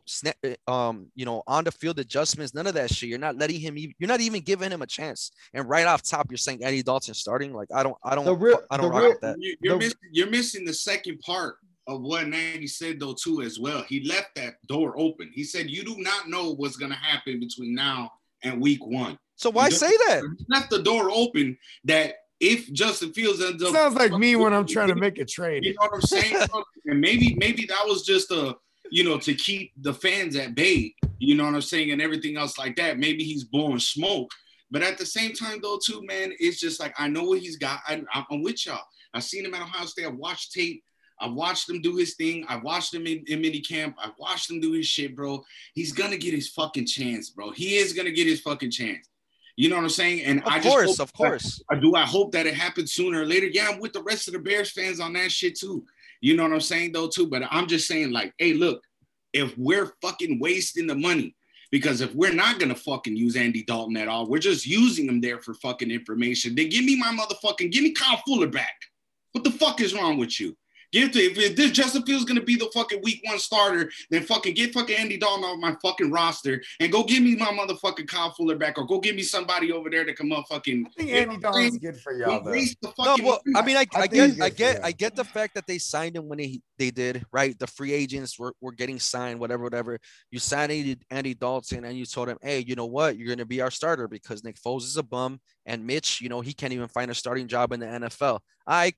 the field adjustments, none of that shit. You're not letting him, you're not even giving him a chance. And right off top, you're saying Andy Dalton starting. Like, I don't The real- rock the with real- that. You're missing the second part of what Nagy said though too as well. He left that door open. He said you do not know what's going to happen between now and week 1. So why say that? He left the door open that if Justin Fields ends up, Sounds like me when I'm trying to make a trade. you know what I'm saying? And maybe that was just to keep the fans at bay, you know what I'm saying, and everything else like that. Maybe he's blowing smoke. But at the same time, though, too, man, it's just like I know what he's got. I'm with y'all. I've seen him at Ohio State. I've watched tape. I've watched him do his thing. I've watched him in mini camp. I've watched him do his shit, bro. He's gonna get his fucking chance, bro. He is gonna get his fucking chance. You know what I'm saying? And Of course. I hope that it happens sooner or later. Yeah, I'm with the rest of the Bears fans on that shit too. You know what I'm saying though too. But I'm just saying, like, hey, look, if we're fucking wasting the money, because if we're not gonna fucking use Andy Dalton at all, we're just using him there for fucking information. Then give me Kyle Fuller back. What the fuck is wrong with you? If this Justin Fields gonna be the fucking week 1 starter, then fucking get fucking Andy Dalton off my fucking roster and go give me my motherfucking Kyle Fuller back, or go give me somebody over there to come up fucking. I think Andy Dalton's good for y'all, though. No, well, I mean, I think he's good for I him. get the fact that they signed him when they did, right? The free agents were getting signed, whatever. You signed Andy Dalton and you told him, hey, you know what? You're going to be our starter because Nick Foles is a bum and Mitch, he can't even find a starting job in the NFL. All right, cool.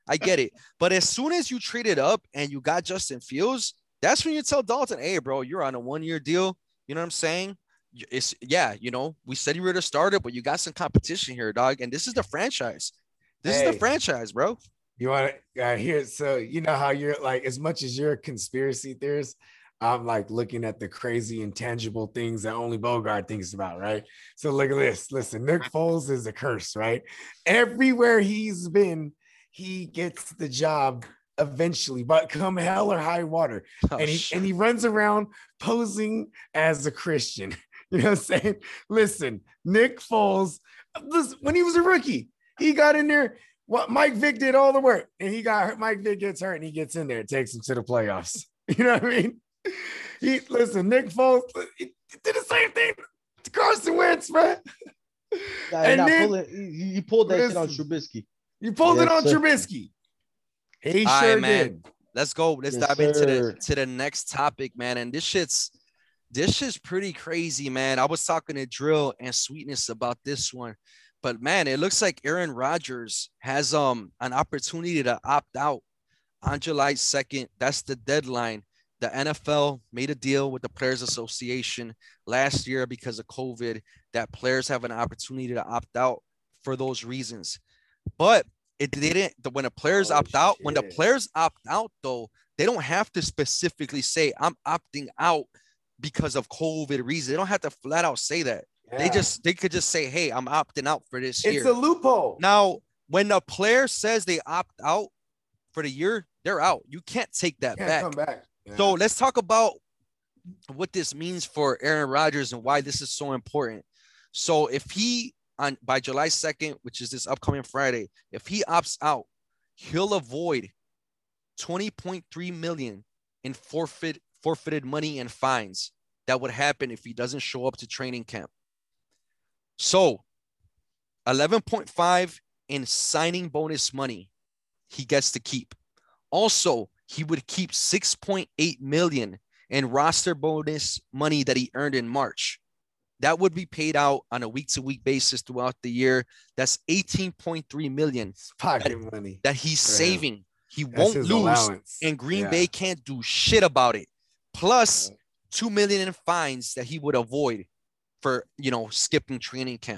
I get it. But as soon as you traded up and you got Justin Fields, that's when you tell Dalton, hey, bro, you're on a 1-year deal. You know what I'm saying? It's we said you were the starter, but you got some competition here, dog. And this is the franchise. This is the franchise, bro. You want to hear? So you know how you're like, as much as you're a conspiracy theorist, I'm like looking at the crazy intangible things that only Bogart thinks about, right? So look at this. Listen, Nick Foles is a curse, right? Everywhere he's been, he gets the job eventually, but come hell or high water. And he runs around posing as a Christian. You know what I'm saying? Listen, Nick Foles, when he was a rookie, he got in there. What Mike Vick did all the work, and he got hurt. Mike Vick gets hurt, and he gets in there. It takes him to the playoffs. You know what I mean? Nick Foles he did the same thing to Carson Wentz, bro. And then he pulled that shit on Trubisky. You pulled it on Trubisky. He sure did. Let's go. Let's dive into the next topic, man. And this shit's pretty crazy, man. I was talking to Drill and Sweetness about this one. But man, it looks like Aaron Rodgers has an opportunity to opt out on July 2nd. That's the deadline. The NFL made a deal with the Players Association last year because of COVID that players have an opportunity to opt out for those reasons. But it didn't. When the players opt out, though, they don't have to specifically say I'm opting out because of COVID reasons. They don't have to flat out say that. Yeah. They could just say, hey, I'm opting out for this year. It's a loophole. Now, when the player says they opt out for the year, they're out. You can't take that back. Come back. Yeah. So let's talk about what this means for Aaron Rodgers and why this is so important. So if he, by July 2nd, which is this upcoming Friday, if he opts out, he'll avoid $20.3 million in forfeited money and fines that would happen if he doesn't show up to training camp. So 11.5 in signing bonus money he gets to keep. Also, he would keep 6.8 million in roster bonus money that he earned in March. That would be paid out on a week-to-week basis throughout the year. That's 18.3 million money that he's saving. He won't lose, allowance. And Green Bay can't do shit about it. Plus 2 million in fines that he would avoid for, skipping training camp.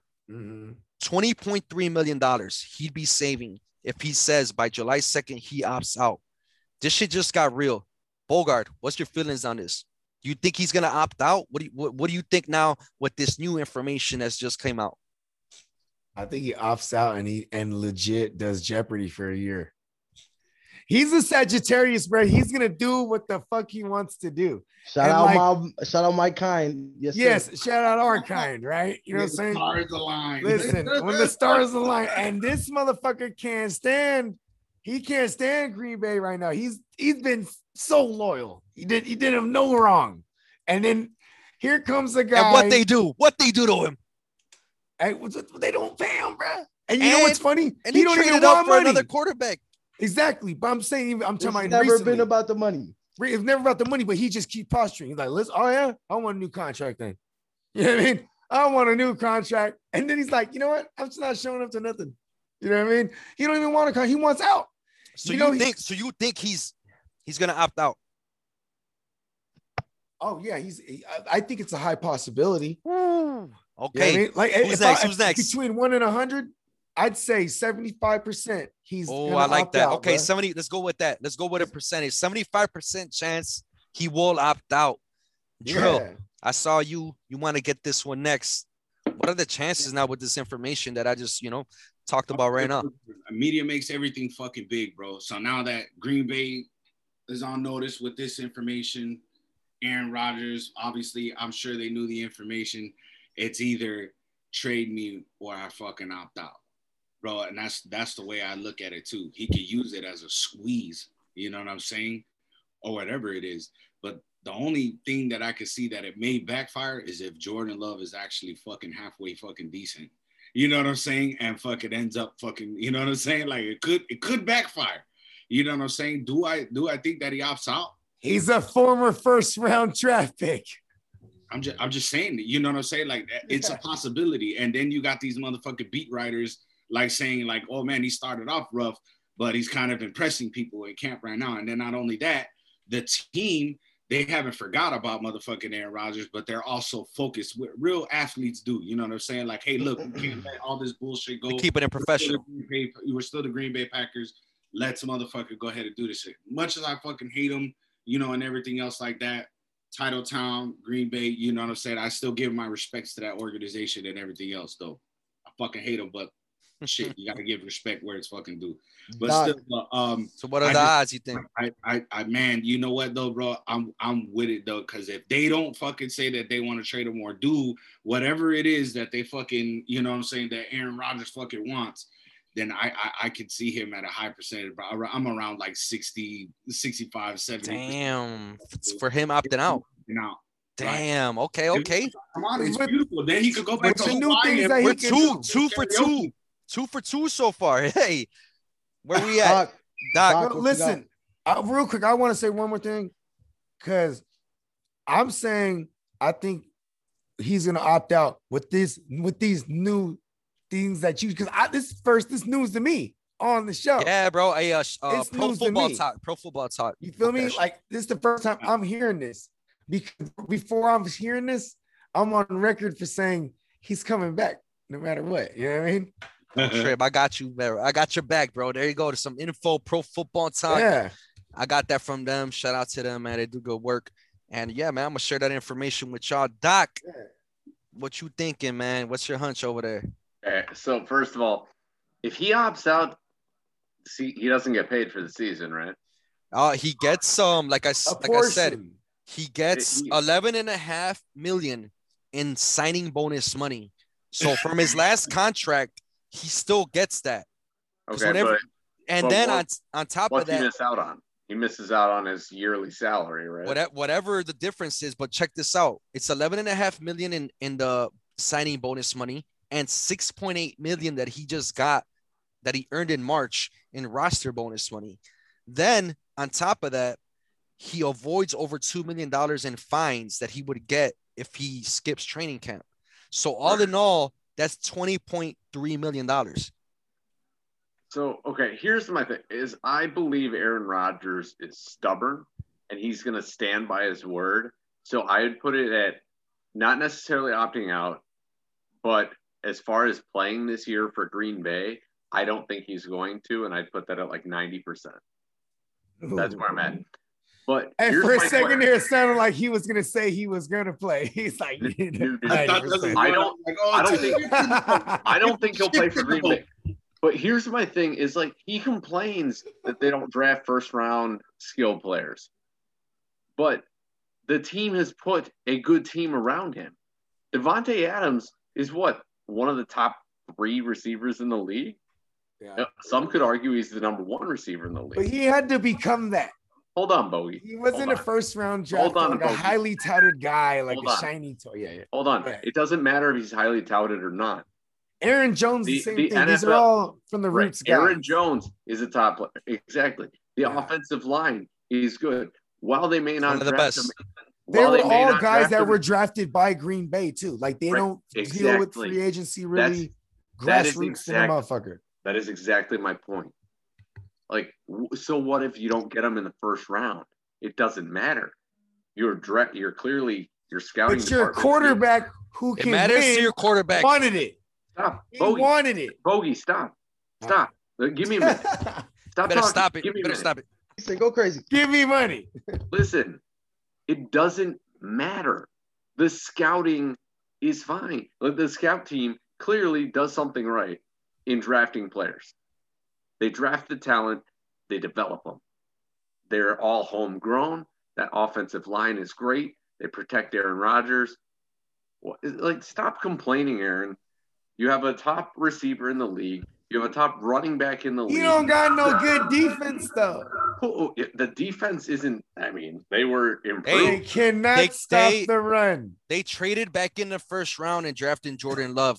$20.3 million he'd be saving if he says by July 2nd he opts out. This shit just got real. Bogart, what's your feelings on this? Do you think he's gonna opt out? What do you think now with this new information that's just came out? I think he opts out and legit does Jeopardy for a year. He's a Sagittarius, bro. He's gonna do what the fuck he wants to do. Shout out my kind. Yes, shout out our kind, right? You know what I'm saying? Stars align. Listen, when the stars align, and this motherfucker can't stand. He can't stand Green Bay right now. He's been so loyal. He did him no wrong. And then here comes a guy. And what they do to him. They don't pay him, bro. And you know what's funny? And he don't even want for another quarterback. Exactly. But I'm saying, I'm talking about never recently. Been about the money. It's never about the money, but he just keeps posturing. He's like, listen, oh yeah, I want a new contract then. You know what I mean? I want a new contract. And then he's like, you know what? I'm just not showing up to nothing. You know what I mean? He don't even want a contract. He wants out. So you think he's gonna opt out? Oh yeah, I think it's a high possibility. Okay, you know I mean? Like who's next? Between 1 and 100, I'd say 75%. He's I like that. Out, okay, bro. 70. Let's go with that. Let's go with a percentage. 75% chance he will opt out. Drill. Yeah. I saw you. You want to get this one next. What are the chances now with this information that I just talked about right now? Media makes everything fucking big, bro. So now that Green Bay is on notice with this information, Aaron Rodgers, obviously, I'm sure they knew the information. It's either trade me or I fucking opt out, bro. And that's the way I look at it too. He could use it as a squeeze, you know what I'm saying? Or whatever it is. But the only thing that I could see that it may backfire is if Jordan Love is actually fucking halfway fucking decent. You know what I'm saying? And fucking ends up fucking, you know what I'm saying? Like it could backfire. You know what I'm saying? Do I think that he opts out? He's a former first round draft pick. I'm just saying that, you know what I'm saying? Like it's a possibility. And then you got these motherfucking beat writers like saying like, oh man, he started off rough, but he's kind of impressing people in camp right now. And then not only that, the team, they haven't forgot about motherfucking Aaron Rodgers, but they're also focused. What real athletes do, you know what I'm saying? Like, hey, look, we can't let all this bullshit go. Keeping it professional. We're still the Green Bay Packers. Let's motherfucker go ahead and do this shit. Much as I fucking hate them, you know, and everything else like that, Title Town, Green Bay, you know what I'm saying? I still give my respects to that organization and everything else, though. I fucking hate them, but shit, you got to give respect where it's fucking due. But still, so what are the odds you think? I man, you know what though, bro? I'm with it though, because if they don't fucking say that they want to trade him or do whatever it is that they fucking, you know what I'm saying, that Aaron Rodgers fucking wants, then I could see him at a high percentage. But I'm around like 60, 65, 70. Damn, for him opting out. Damn. Okay. Come on, it's beautiful. Then he could go back to the new Hawaii. things that We're he can do. two for two so far. Hey, where we at? Doc, listen, real quick, I want to say one more thing, because I'm saying I think he's gonna opt out with these new things that you, because this news to me on the show. Yeah, bro. Pro football talk. You feel me? Like, this is the first time I'm hearing this. Because before I'm hearing this, I'm on record for saying he's coming back no matter what. You know what I mean? Trip, I got you, bro. I got your back, bro. There you go. To some info, Pro Football Talk. Yeah. I got that from them. Shout out to them, man. They do good work. And yeah, man, I'm gonna share that information with y'all. Doc, what you thinking, man? What's your hunch over there? Okay, so first of all, if he opts out, he doesn't get paid for the season, right? He gets like I said, he gets 11.5 million in signing bonus money. So from his last contract, he still gets that. Okay, on top of that, he miss out on? He misses out on his yearly salary, right? Whatever the difference is, but check this out. It's 11.5 million in the signing bonus money and 6.8 million that he just got, that he earned in March in roster bonus money. Then on top of that, he avoids over $2 million in fines that he would get if he skips training camp. So all in all, that's $20.3 million. So, okay, here's my thing is I believe Aaron Rodgers is stubborn and he's going to stand by his word. So I would put it at not necessarily opting out, but as far as playing this year for Green Bay, I don't think he's going to, and I'd put that at like 90%. That's where I'm at. But for a second there, it sounded like he was gonna say he was gonna play. He's like, I don't think he'll play for Green Bay. But here's my thing: is like he complains that they don't draft first round skill players, but the team has put a good team around him. Devontae Adams is one of the top 3 receivers in the league. Yeah. Some could argue he's the number 1 receiver in the league. But he had to become that. Hold on, Bogey. He wasn't a first round draft, like a highly touted guy, like a shiny toy. Yeah. Hold on. Right. It doesn't matter if he's highly touted or not. Aaron Jones, the same thing. NFL, these are all from the roots guys. Aaron Jones is a top player. Exactly. The offensive line is good. While they may not draft him, they were all guys that were drafted by Green Bay too. Like they don't deal with free agency really. Grassroots to the motherfucker. That is exactly my point. Like, so what if you don't get them in the first round? It doesn't matter. You're clearly your scouting. But you're a quarterback who can. It matters win, to your quarterback. Wanted it. Stop. He wanted it. Bogey, stop. Give me a minute. Stop. Better stop it. Better stop it. He said, "Go crazy. Give me money." Listen, it doesn't matter. The scouting is fine. Like, the scout team clearly does something right in drafting players. They draft the talent, they develop them. They're all homegrown. That offensive line is great. They protect Aaron Rodgers. Like, stop complaining, Aaron. You have a top receiver in the league. You have a top running back in the league. You don't got no good defense, though. The defense isn't, I mean, they were improved. They cannot stop the run. They traded back in the first round and drafted Jordan Love.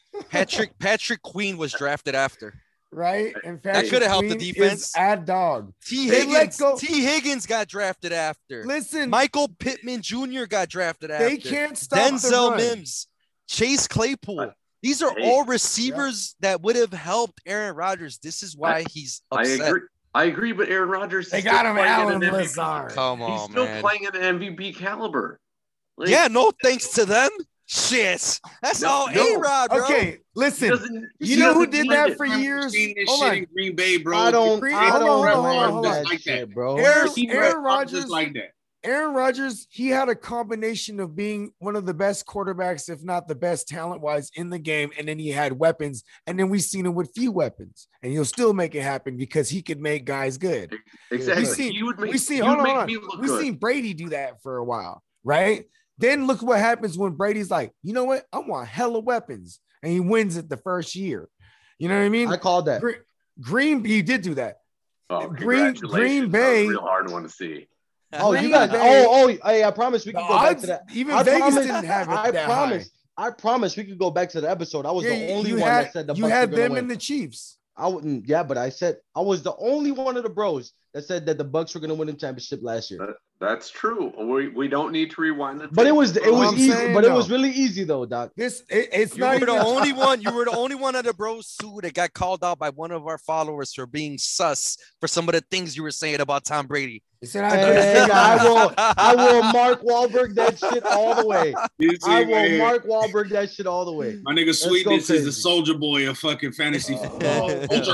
Patrick Queen was drafted after. Right? And that could have helped the defense. Ad dog. T. Higgins got drafted after. Listen. Michael Pittman Jr. got drafted after. They can't stop Denzel the run. Mims. Chase Claypool. These are Hey, all receivers that would have helped Aaron Rodgers. This is why he's upset. I agree, but Aaron Rodgers They is got still him playing at Alan an MVP. Lazard. Come He's on, still man. playing at an MVP caliber. Like, Yeah, no thanks to them. Shit. That's all A-Rod, bro. Okay, he listen. doesn't- You he know who doesn't did need that it. for years? Seen this Hold shit on. in Green Bay, bro. I don't Hold blame on. that like shit, that. bro. Aaron Rodgers, just like that. Aaron Rodgers, he had a combination of being one of the best quarterbacks, if not the best talent-wise in the game, and then he had weapons, and then we've seen him with few weapons, and he'll still make it happen because he could make guys good. Exactly. We've seen Brady do that for a while, right? Then look what happens when Brady's like, you know what? I want hella weapons, and he wins it the first year. You know what I mean? I called that. He did do that. Oh, Green congratulations. Bay- That was a real hard one to see. Oh, you Green guys. Bay- Hey, I promise we The can go back odds, to that. even I Vegas promise- didn't have it I that promise. high. I promise we could go back to the episode. I was the only you one had, that said the you Bucks had were gonna them win. and the Chiefs. I wouldn't. Yeah, but I said I was the only one of the bros that said that the Bucks were gonna win the championship last year. That's true. We don't need to rewind the tape. But it was I'm easy. saying, But it though. was really easy though, Doc. It's You not were the even only one. You were the only one of the bros too that got called out by one of our followers for being sus for some of the things you were saying about Tom Brady. He said, And I will Mark Wahlberg that shit all the way. I will Mark Wahlberg that shit all the way. My nigga go Sweetness is crazy. the soldier boy of fucking fantasy football.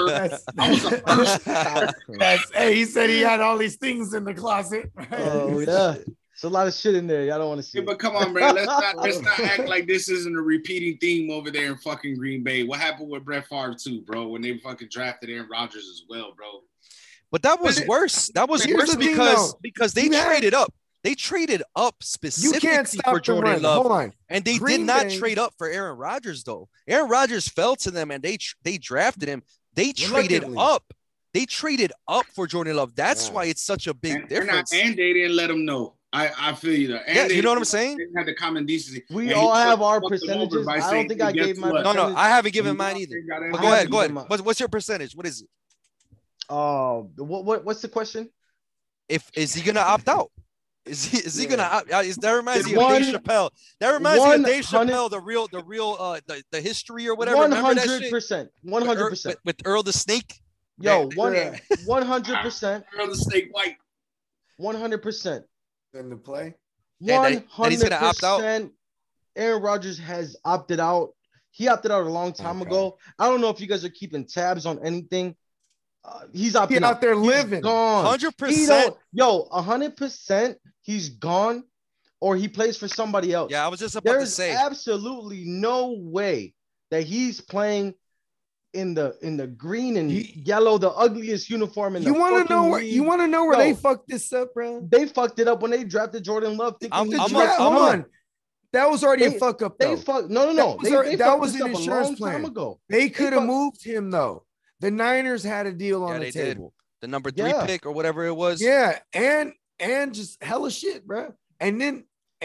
Hey, he said he had all these things in the closet. Oh yeah, it's a lot of shit in there. Y'all don't want to see. Yeah, but come on, bro. Let's not act like this isn't a repeating theme over there in fucking Green Bay. What happened with Brett Favre too, bro? When they fucking drafted Aaron Rodgers as well, bro. But that was worse. That was Here's worse the thing, because they You had- traded up. They traded up You specifically can't for stop the Jordan run. Love, Hold on. and they Green did not Bay- trade up for Aaron Rodgers though. Aaron Rodgers fell to them, and they drafted him. They traded Reluctantly. up. They traded up for Jordan Love. That's Yeah. why it's such a big And difference. they didn't let him know. I feel you there. And Yeah, they you know what I'm saying? didn't have the common decency. We And all he have our fucked them over percentages. by I don't saying, think I "Guess gave my what? No, percentage. I haven't given You mine know, either. they got But I go ahead, haven't go ahead. given What's your percentage? What is it? What's the question? Is he gonna opt out? Is he gonna opt out? That reminds me of One- Dave Chappelle. That reminds me of Dave 100 Chappelle, the history or whatever. Remember that shit? 100%. 100%. With Earl the Snake. Yo, That- 100%. Earl the Snake White. 100%. In the play. that he's gonna opt out? 100%. Aaron Rodgers has opted out. He opted out a long time ago. I don't know if you guys are keeping tabs on anything. He's opting He out there He's living. gone. 100%. 100%. He's gone, or he plays for somebody else. Yeah, I was just about to There's say. absolutely no way that he's playing in the green and yellow, the ugliest uniform in the You want to know fucking where league. you want to know where Yo. they fucked this up, bro? They fucked it up when they drafted Jordan Love. I'm Hold a- on. That was already a They- fuck up, They though. fucked. No. They That fucked was this an up a insurance long time plan. ago. They could have fucked- moved him, though. The Niners had a deal on Yeah, the they did. table. The number 3 Yeah. pick or whatever it was. Yeah, and just hella shit, bro. And then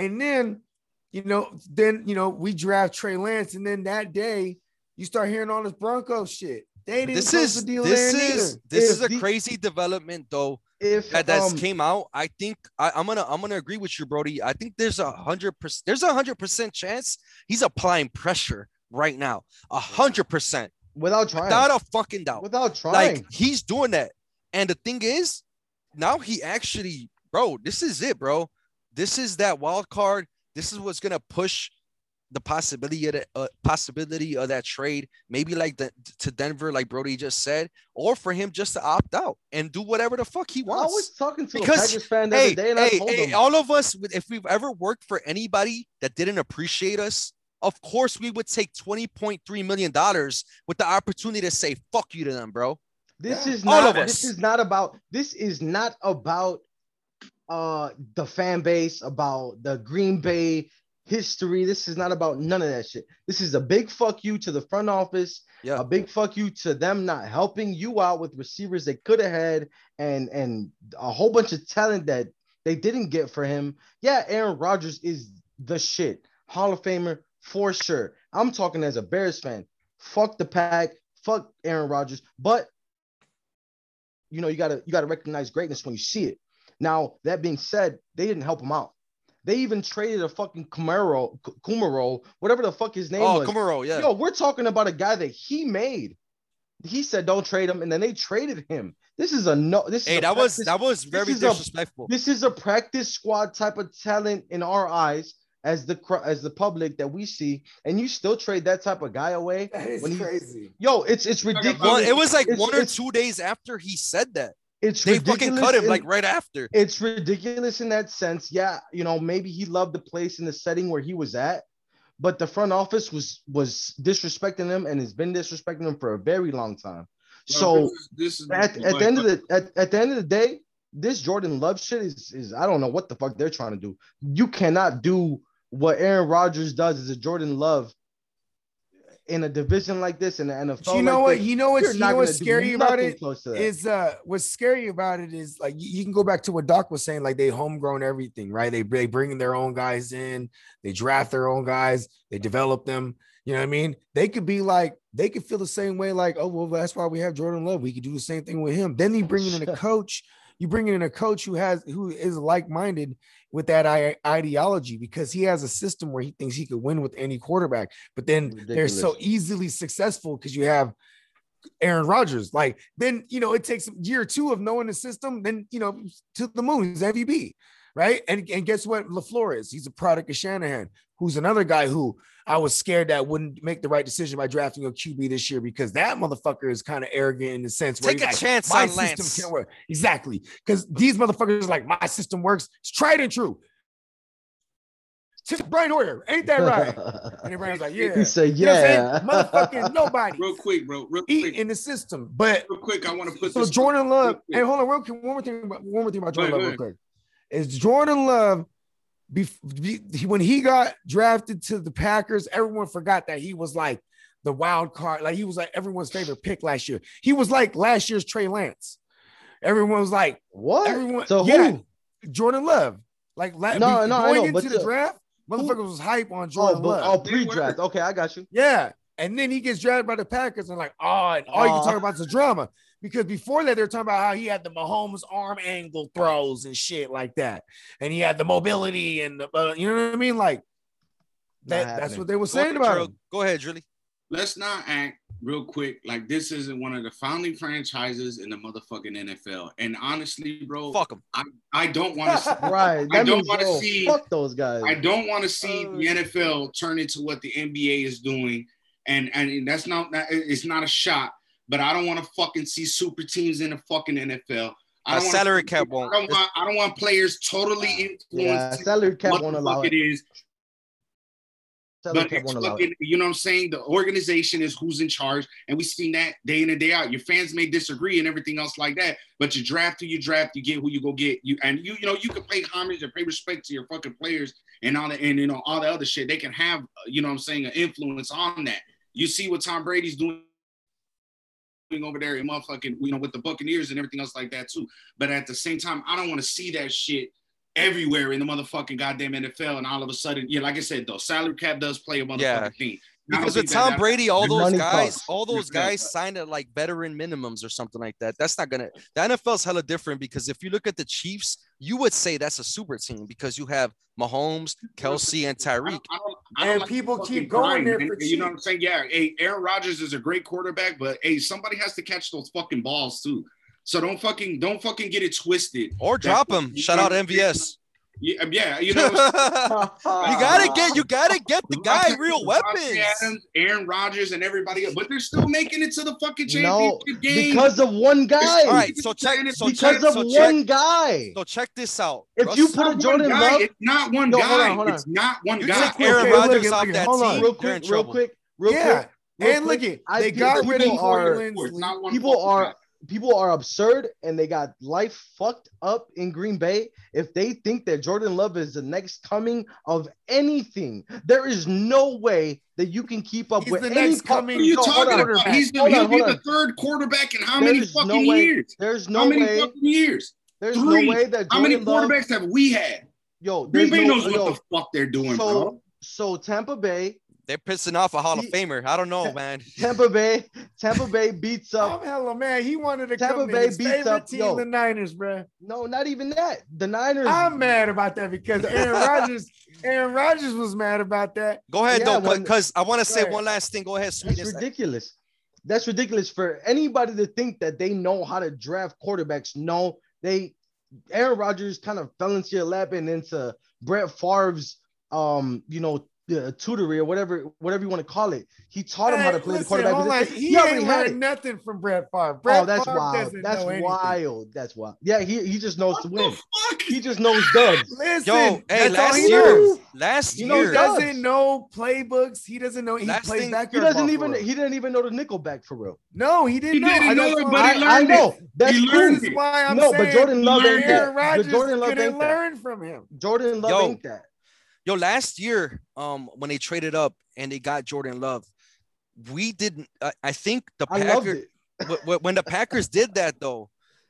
we draft Trey Lance, and then that day you start hearing all this Broncos shit. They didn't close the deal there neither. This is If a the- crazy development though. If That's came out. I think I'm gonna agree with you, Brody. I think there's 100% chance he's applying pressure right now. 100%. without trying, Without a fucking doubt. without trying, Like he's doing that. And the thing is, now he actually, bro, this is it, bro. This is that wild card. This is what's gonna push the possibility of that trade, maybe like to Denver, like Brody just said, or for him just to opt out and do whatever the fuck he I wants. was talking to Because, a Packers fan the other day, and I told him, all of us, if we've ever worked for anybody that didn't appreciate us, of course we would take $20.3 million with the opportunity to say fuck you to them, bro. this is All not. of us. This is not about. This is not about the fan base, about the Green Bay history. This is not about none of that shit. This is a big fuck you to the front office. Yeah. A big fuck you to them not helping you out with receivers they could have had and a whole bunch of talent that they didn't get for him. Yeah, Aaron Rodgers is the shit. Hall of Famer for sure. I'm talking as a Bears fan. Fuck the pack. Fuck Aaron Rodgers. But you gotta recognize greatness when you see it. Now, that being said, they didn't help him out. They even traded a fucking Kumaro, whatever the fuck his name was. Oh, Kumaro, yeah. Yo, we're talking about a guy that he made. He said don't trade him, and then they traded him. This is a no. This is that was very disrespectful. This is a practice squad type of talent in our eyes as the public that we see, and you still trade that type of guy away. That is crazy. Yo, it's ridiculous. It was like 1 or 2 days after he said that. They fucking cut him like right after. It's ridiculous in that sense. Yeah, maybe he loved the place and the setting where he was at, but the front office was disrespecting him and has been disrespecting him for a very long time. So this is at the end of the day, this Jordan Love shit is I don't know what the fuck they're trying to do. You cannot do what Aaron Rodgers does as a Jordan Love in a division like this in the NFL. You know what? This, you know what's scary about it is what's scary about it is like you can go back to what Doc was saying, like they homegrown everything, right? They bring their own guys in, they draft their own guys, they develop them. You know what I mean? They could feel the same way, like, oh, well, that's why we have Jordan Love. We could do the same thing with him. Then you bring in a coach. You bring in a coach who is like-minded with that ideology because he has a system where he thinks he could win with any quarterback. But then they're so easily successful because you have Aaron Rodgers. Like then, it takes a year or two of knowing the system. Then, to the moon, he's MVP, right? And guess what? LaFleur is. He's a product of Shanahan, who's another guy who I was scared that wouldn't make the right decision by drafting a QB this year because that motherfucker is kind of arrogant in the sense where take a like, chance my on system Lance. can't work. Exactly. Because these motherfuckers are like, my system works. It's tried and true. Brian Hoyer, ain't that right? And Brian's like, yeah. He said, yeah. Motherfucking nobody. Real quick, bro. Eat in the system. But real quick, I want to put so this. Jordan Love, and hold on, one more thing about Jordan Love real quick. Is Jordan Love when he got drafted to the Packers, everyone forgot that he was like the wild card. Like he was like everyone's favorite pick last year. He was like last year's Trey Lance. Everyone was like, what? Everyone, so yeah, Jordan Love. Like going into the draft, motherfuckers was hype on Jordan Love. Oh, pre-draft. Okay, I got you. Yeah. And then he gets drafted by the Packers and like, all you can talk about is the drama. Because before that, they're talking about how he had the Mahomes arm angle throws and shit like that. And he had the mobility and you know what I mean? Like that's what they were saying about him. Go ahead, Drilly. Let's not act real quick like this isn't one of the founding franchises in the motherfucking NFL. And honestly, bro, fuck them. I don't want to see right. I don't want to see fuck those guys. I don't want to see the NFL turn into what the NBA is doing. And that's it's not a shot. But I don't want to fucking see super teams in the fucking NFL. I don't salary cap won't. I don't want players totally influenced. Yeah, salary cap won't allow it. But it's fucking, you know what I'm saying? The organization is who's in charge, and we've seen that day in and day out. Your fans may disagree and everything else like that, but you draft who you draft, you get who you go get. You can pay homage and pay respect to your fucking players and all the all the other shit. They can have an influence on that. You see what Tom Brady's doing over there in motherfucking, with the Buccaneers and everything else like that too. But at the same time, I don't want to see that shit everywhere in the motherfucking goddamn NFL. And all of a sudden, like I said, though, salary cap does play a motherfucking thing. Because with Tom Brady, all those guys signed at like veteran minimums or something like that. That's not gonna. The NFL's hella different because if you look at the Chiefs, you would say that's a super team because you have Mahomes, Kelsey, and Tyreek. And people keep going there for cheap. You know what I'm saying? Yeah. Hey, Aaron Rodgers is a great quarterback, but hey, somebody has to catch those fucking balls too. So don't fucking get it twisted. Or drop him. Shout out MVS. Yeah, you gotta get the guy real weapons. Adams, Aaron Rodgers, and everybody else, but they're still making it to the fucking championship game because of one guy. All right, so check one guy. So check this out. If you put a Jordan Love, it's not one guy. Hold on. It's not one guy. Take Aaron Rodgers off that team. Real quick. And look at they got rid of people are absurd and they got life fucked up in Green Bay if they think that Jordan Love is the next coming of anything. There is no way that you can keep up with the any next coming. What are you talking about? He'll be the third quarterback in how many fucking years? There's no way. Fucking years? There's no way that how many quarterbacks have we had? Yo, Green Bay knows what the fuck they're doing, bro. So Tampa Bay They're pissing off a Hall of He- Famer. I don't know, man. Tampa Bay beats I'm up. hella man. He wanted to Tampa come to Bay his beats favorite up- team, yo. the Niners, bro. No, not even that. The Niners. I'm mad about that because Aaron Rodgers was mad about that. Go ahead, Yeah, though, because I want to say Right. one last thing. Go ahead, That's sweetness. ridiculous. That's ridiculous for anybody to think that they know how to draft quarterbacks. No, Aaron Rodgers kind of fell into your lap and into Brett Favre's tutory or whatever you want to call it. He taught him how to play the quarterback Hold on. position. He already ain't had it. learned nothing from Brett Favre. Oh, that's Favre wild. doesn't That's know anything. wild. That's wild. Yeah, he just knows to win. Fuck. He just knows dubs. Listen, Yo, hey, that's all last he year, knows. last You know, He year, does. doesn't know playbooks. He doesn't know. He Last plays thing- back. He didn't even know the Nickelback for real. No, he didn't He know. didn't I know that's it, why- but he I learned know. it. That's He cool. learned This is it. why I'm No, saying but Jordan Love learned ain't it. Aaron that. Rodgers Jordan Love couldn't ain't that. learn from him. Jordan Love Yo. ain't that. Yo, last year, when they traded up and they got Jordan Love, we didn't. I think the I loved Packers, it. when the Packers did that, though,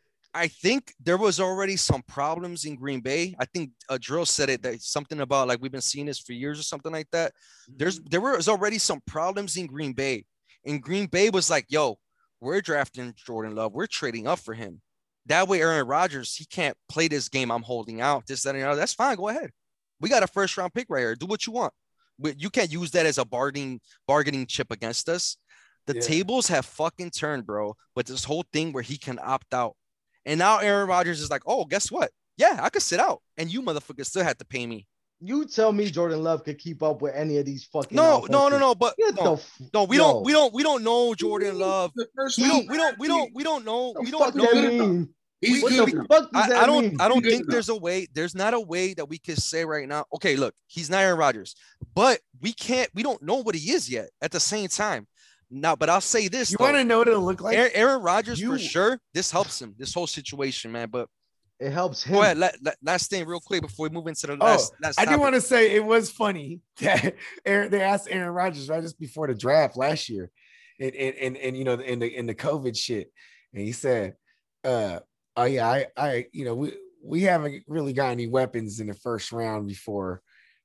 I think there was already some problems in Green Bay. I think Drill said it, that something about like we've been seeing this for years or something like that. There was already some problems in Green Bay, and Green Bay was like, "Yo, we're drafting Jordan Love. We're trading up for him. That way, Aaron Rodgers, he can't play this game. I'm holding out. This, that, and the other. That's fine. Go ahead. We got a first round pick right here. Do what you want. But you can't use that as a bargaining chip against us. The Yeah. tables have fucking turned, bro. With this whole thing where he can opt out. And now Aaron Rodgers is like, oh, guess what? Yeah, I could sit out. And you motherfuckers still have to pay me. You tell me Jordan Love could keep up with any of these fucking No. offenses. But Get the no, f- no, we yo. don't know Jordan Love. The first We round don't draft pick. we don't know. What We the don't fuck does that know. mean? He's What good the enough. fuck does that I don't mean? Good think enough. there's a way. There's not a way that we can say right now, okay, look, he's not Aaron Rodgers, but we don't know what he is yet at the same time. Now, but I'll say this. You though. want to know what it'll look like? Aaron Rodgers for You- sure. This helps him. This whole situation, man. But It helps him. go ahead. Last thing, real quick, before we move into the Oh, last. I do want to say it was funny that they asked Aaron Rodgers right just before the draft last year, and you know in the COVID shit, and he said, "Oh yeah, I we haven't really got any weapons in the first round before,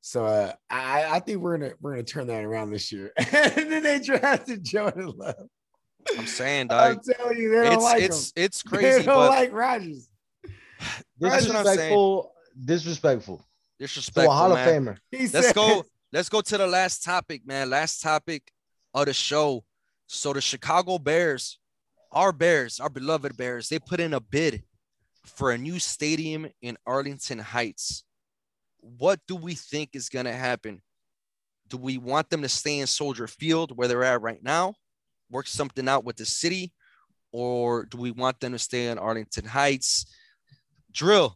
so I think we're gonna turn that around this year." And then they drafted Jordan Love. I'm saying, I'm dog. telling you, they don't like him. It's They crazy, don't but like Rodgers. That's what I'm saying. Disrespectful to a disrespectful, Hall man. of Famer. He Let's said, go. Let's go to the last topic, man. Last topic of the show. So the Chicago Bears, our beloved Bears, they put in a bid for a new stadium in Arlington Heights. What do we think is going to happen? Do we want them to stay in Soldier Field where they're at right now, work something out with the city, or do we want them to stay in Arlington Heights? Drill.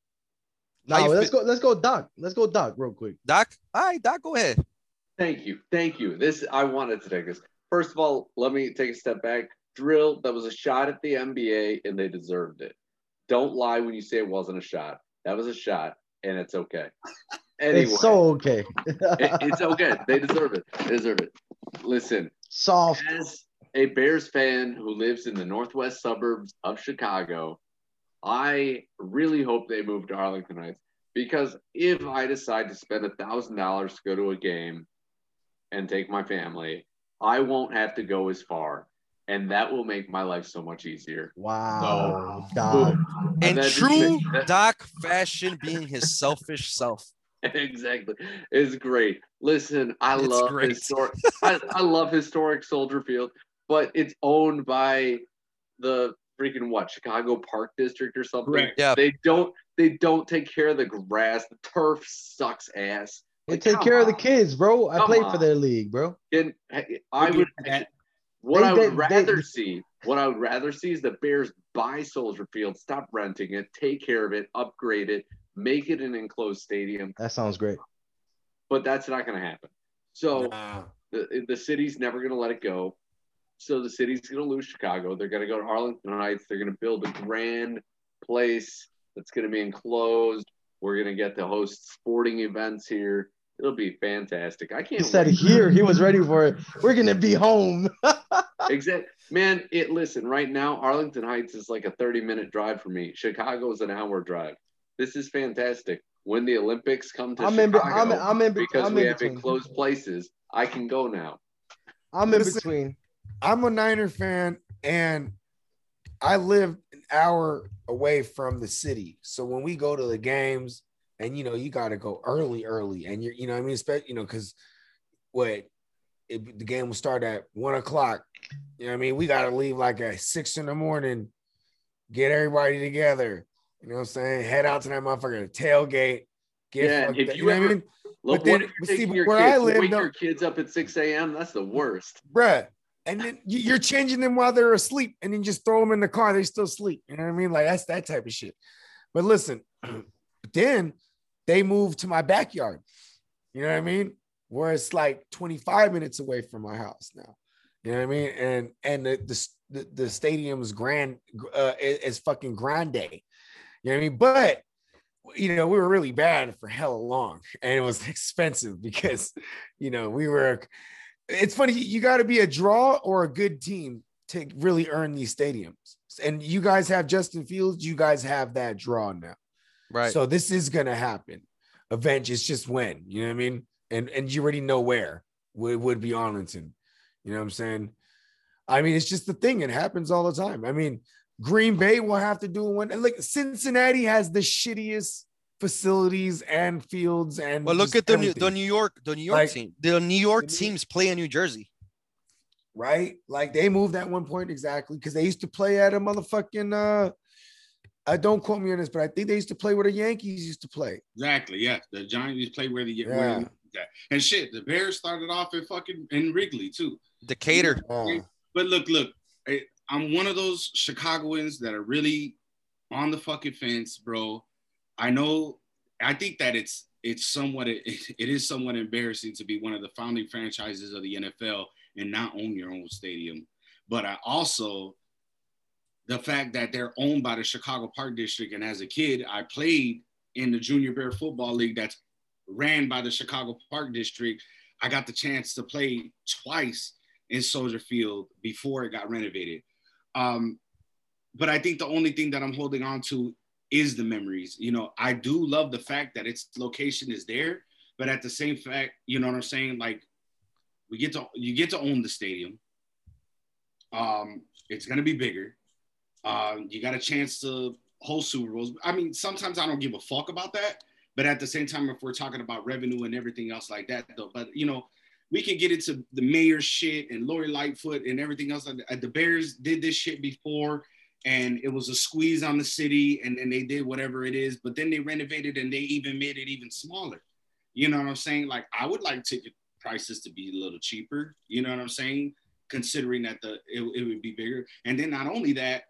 No, How you let's go, Doc. Let's go, Doc, real quick. Doc? All right, Doc, go ahead. Thank you. I wanted to take this. First of all, let me take a step back. Drill, that was a shot at the NBA, and they deserved it. Don't lie when you say it wasn't a shot. That was a shot, and it's okay. Anyway, It's so okay. it's okay. They deserve it. Listen, Soft. as a Bears fan who lives in the northwest suburbs of Chicago, I really hope they move to Arlington Heights, because if I decide to spend $1,000 to go to a game and take my family, I won't have to go as far, and that will make my life so much easier. Wow, So, Doc. In That's true it. Doc fashion, being his selfish self. Exactly. It's great. Listen, I It's love great. historic. I love historic Soldier Field, but it's owned by the freaking Chicago Park District or something. Correct. Yeah. They don't take care of the grass. The turf sucks ass. They Like, take come care of the on. kids, bro. I Come played on. for their league, bro. And I would what They- I would they- rather see. What I would rather see is the Bears buy Soldier Field, stop renting it, take care of it, upgrade it, make it an enclosed stadium. That sounds great. But that's not going to happen. So Nah. the city's never going to let it go. So the city's going to lose Chicago. They're going to go to Arlington Heights. They're going to build a grand place that's going to be enclosed. We're going to get to host sporting events here. It'll be fantastic. I can't He said wait. here he was ready for it. We're gonna be home. Exactly. Man, listen, right now, Arlington Heights is like a 30-minute drive for me. Chicago is an hour drive. This is fantastic. when the Olympics come to I'm in be- Chicago, I'm in be- because I'm we in have between. enclosed places, I can go now. I'm in Listen, between. I'm a Niner fan, and I live an hour away from the city. So when we go to the games, and you got to go early, and what I mean, because the game will start at 1:00. What I mean, we got to leave like at 6 a.m, get everybody together. You know what I'm saying? Head out to that motherfucker tailgate. And if you ever, I mean? look, But then, what if you're taking your where kids? I live, Wake your kids up at 6 a.m. That's the worst. bruh. And then you're changing them while they're asleep, and then just throw them in the car. They still sleep. You know what I mean? Like that's that type of shit. But listen, then they moved to my backyard. You know what I mean? Where it's like 25 minutes away from my house now. You know what I mean? And the stadium's grand is fucking grande. You know what I mean? But we were really bad for hella long, and it was expensive because we were. It's funny, you got to be a draw or a good team to really earn these stadiums. And you guys have Justin Fields, you guys have that draw now. Right. So this is gonna happen. Eventually, it's just when, you know what I mean? And you already know where would be Arlington. You know what I'm saying? I mean, it's just the thing. It happens all the time. I mean, Green Bay will have to do one. And like Cincinnati has the shittiest facilities and fields and But look at the New York Like, team. The New York teams play in New Jersey. right? Like they moved at one point exactly because they used to play at a motherfucking don't quote me on this, but I think they used to play where the Yankees used to play. Exactly. Yeah. The Giants play where Yeah. and shit. The Bears started off in Wrigley too. Decatur. But look, I'm one of those Chicagoans that are really on the fucking fence, bro. I think that it is somewhat embarrassing to be one of the founding franchises of the NFL and not own your own stadium. But I also, the fact that they're owned by the Chicago Park District, and as a kid, I played in the Junior Bear Football League that's ran by the Chicago Park District. I got the chance to play twice in Soldier Field before it got renovated. But I think the only thing that I'm holding on to is the memories. I do love the fact that its location is there, but at the same fact, you know what I'm saying? Like you get to own the stadium. It's going to be bigger. You got a chance to host Super Bowls. I mean, sometimes I don't give a fuck about that, but at the same time, if we're talking about revenue and everything else like that though, but we can get into the mayor's shit and Lori Lightfoot and everything else. The Bears did this shit before, and it was a squeeze on the city, and then they did whatever it is, but then they renovated and they even made it even smaller. You know what I'm saying? Like, I would like ticket prices to be a little cheaper. You know what I'm saying? Considering that it would be bigger. And then not only that,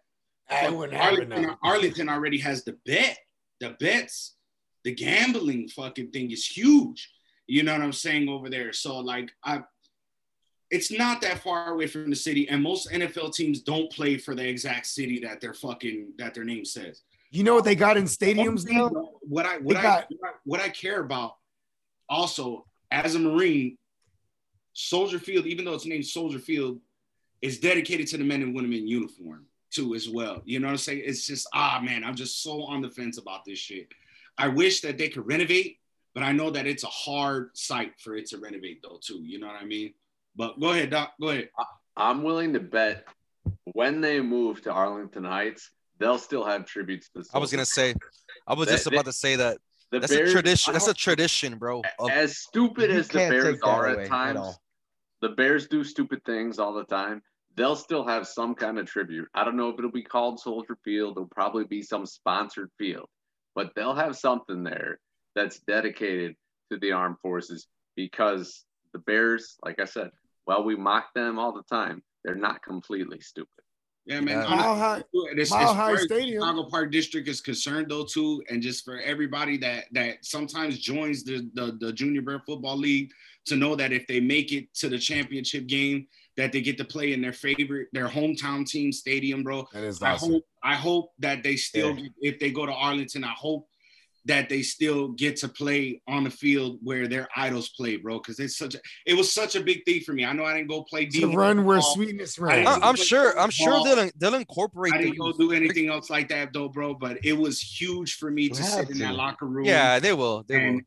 Arlington already has the bets. The gambling fucking thing is huge. You know what I'm saying over there? So like it's not that far away from the city, and most NFL teams don't play for the exact city that their name says. You know what they got in stadiums now? What I care about also as a Marine, Soldier Field, even though it's named Soldier Field, is dedicated to the men and women in uniform too as well. You know what I'm saying? It's just, man, I'm just so on the fence about this shit. I wish that they could renovate, but I know that it's a hard site for it to renovate though too. You know what I mean? But go ahead, Doc. Go ahead. I'm willing to bet when they move to Arlington Heights, they'll still have tributes to. I was just about to say that. That's Bears, a tradition. That's a tradition, bro. As stupid as the Bears are at times, at the Bears do stupid things all the time. They'll still have some kind of tribute. I don't know if it'll be called Soldier Field. It'll probably be some sponsored field, but they'll have something there that's dedicated to the armed forces, because the Bears, like I said, while we mock them all the time, they're not completely stupid. Yeah, man. Mile High Stadium. Chicago Park District is concerned though too, and just for everybody that sometimes joins the Junior Bear Football League to know that if they make it to the championship game, that they get to play in their hometown team stadium, bro. That is awesome. I hope that they still, if they go to Arlington, I hope that they still get to play on the field where their idols play, bro. Because it was such a big thing for me. I know I didn't go play to run where Sweetness ran. I'm sure they'll incorporate. I didn't go do anything else like that though, bro. But it was huge for me to sit in that locker room. Yeah, they will.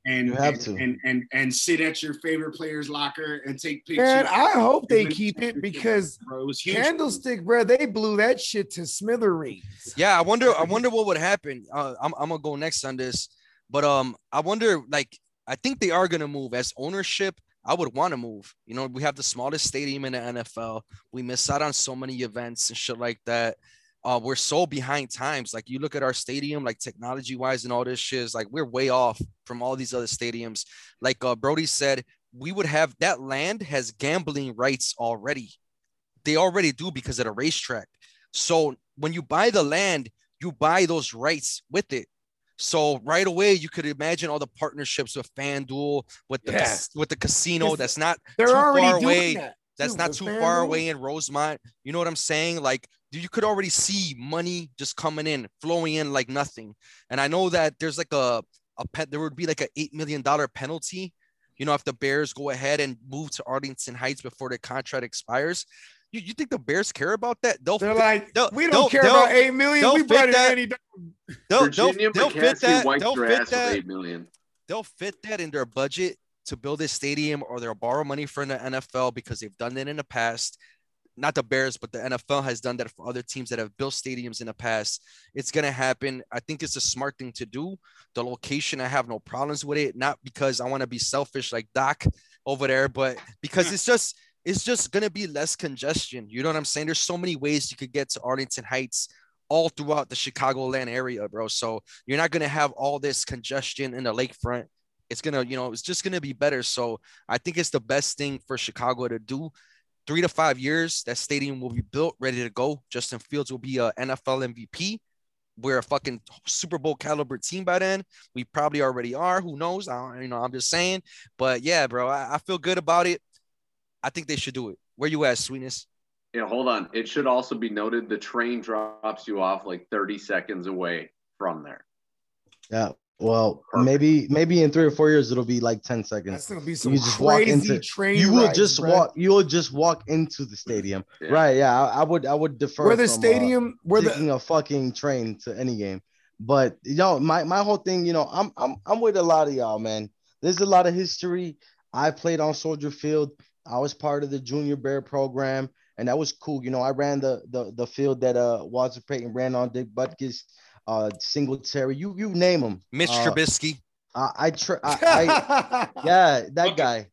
And sit at your favorite player's locker and take pictures. And I hope they keep it because bro, it was huge. Candlestick, bro, they blew that shit to smithereens. Yeah, I wonder what would happen. I'm gonna go next on this, but I wonder, like, I think they are gonna move as ownership. I would want to move. You know, we have the smallest stadium in the NFL. We miss out on so many events and shit like that. We're so behind times. Like, you look at our stadium, like technology wise and all this shit is like, we're way off from all these other stadiums. Like Brody said, we would have that land has gambling rights already. They already do because of the racetrack. So when you buy the land, you buy those rights with it. So right away, you could imagine all the partnerships with FanDuel, with the casino. That's not too far away. That's not too far away in Rosemont. You know what I'm saying? Like, you could already see money just coming in, flowing in like nothing. And I know that there's like there would be like a $8 million penalty, you know, if the Bears go ahead and move to Arlington Heights before their contract expires. You think the Bears care about that? We don't care about $8 million. We brought it any. They'll fit that. $8 million. They'll fit that in their budget to build a stadium, or they'll borrow money from the NFL because they've done it in the past. Not the Bears, but the NFL has done that for other teams that have built stadiums in the past. It's going to happen. I think it's a smart thing to do. The location, I have no problems with it. Not because I want to be selfish like Doc over there, but because it's just going to be less congestion. You know what I'm saying? There's so many ways you could get to Arlington Heights all throughout the Chicagoland area, bro. So you're not going to have all this congestion in the lakefront. It's going to, it's just going to be better. So I think it's the best thing for Chicago to do. 3 to 5 years, that stadium will be built, ready to go. Justin Fields will be a NFL MVP. We're a fucking Super Bowl caliber team by then. We probably already are. Who knows? I'm just saying. But yeah, bro, I feel good about it. I think they should do it. Where you at, Sweetness? Yeah, hold on. It should also be noted the train drops you off like 30 seconds away from there. Yeah. Well, maybe in 3 or 4 years it'll be like 10 seconds. That's gonna be some crazy train. You will just walk into the stadium. Yeah. Right. Yeah. I would defer where the stadium taking a fucking train to any game. But my whole thing, I'm with a lot of y'all, man. There's a lot of history. I played on Soldier Field. I was part of the Junior Bear program, and that was cool. I ran the field that Walter Payton ran on, Dick Butkus, Singletary, you name them. Mitch Trubisky. Yeah, that guy.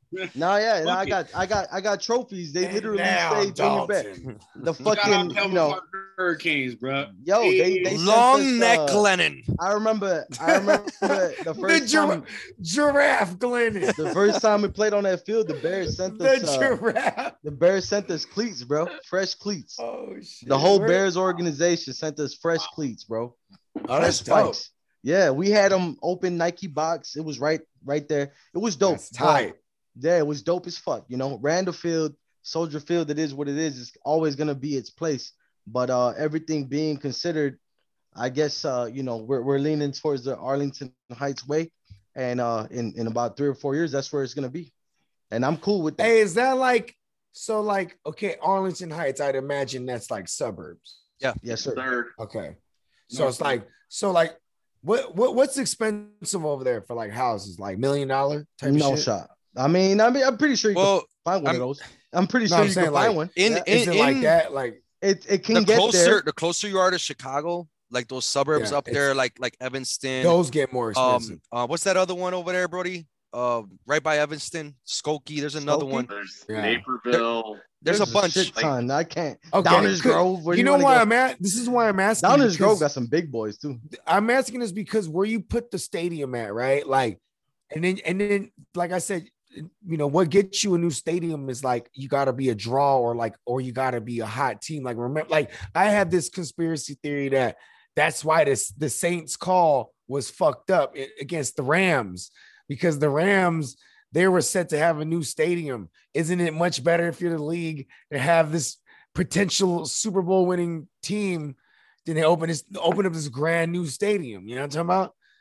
I got trophies. They literally say Junior Bear. The fucking Hurricanes, bro. Yo, they long neck Glennon. I remember the first time giraffe Glennon. The first time we played on that field, the Bears sent us the Bears sent us cleats, bro. Fresh cleats. Oh shit. The whole Bears organization sent us fresh cleats, bro. Oh, that's dope. Yeah, we had them open Nike box. It was right there. It was dope. That's tight. Yeah, it was dope as fuck. Randall Field, Soldier Field, it is what it is. It's always gonna be its place. But everything being considered, I guess we're leaning towards the Arlington Heights way, and in about 3 or 4 years, that's where it's gonna be, and I'm cool with that. Hey, is that like okay? Arlington Heights, I'd imagine that's like suburbs. Yeah, yes, sir. Third. Okay, so it's like what's expensive over there for like houses, like $1 million type no of shit? shot. I mean, I'm pretty sure you can find one of those. I'm pretty sure you can find one. Is it like that? Like it can get there. The closer you are to Chicago, like those suburbs up there, like Evanston, those get more expensive. What's that other one over there, Brody? Right by Evanston, Skokie. There's another one. There's Naperville. There's a bunch. Shit ton. I can't. Okay. Downers Grove. You know why I'm at? This is why I'm asking. Downers Grove got some big boys too. I'm asking this because where you put the stadium at, right? Like, and then, like I said, what gets you a new stadium is like you got to be a draw or you got to be a hot team. Like, remember, like I had this conspiracy theory that's why the Saints call was fucked up against the Rams, because the Rams, they were set to have a new stadium. Isn't it much better if you're the league to have this potential Super Bowl winning team than they open up this grand new stadium? You know what I'm talking about?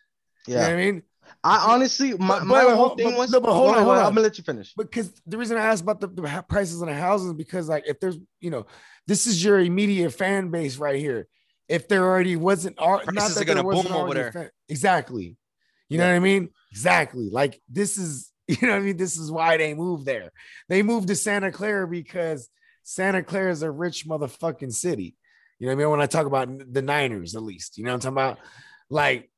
You know what I mean? I honestly, my whole thing was. No, but hold on. I'm gonna let you finish. Because the reason I asked about the prices on the houses, because like if there's, this is your immediate fan base right here. If there already wasn't, prices are gonna boom over there. Exactly. You know what I mean? Exactly. Like this is, this is why they moved there. They moved to Santa Clara because Santa Clara is a rich motherfucking city. You know what I mean? When I talk about the Niners, at least, what I'm talking about? Like,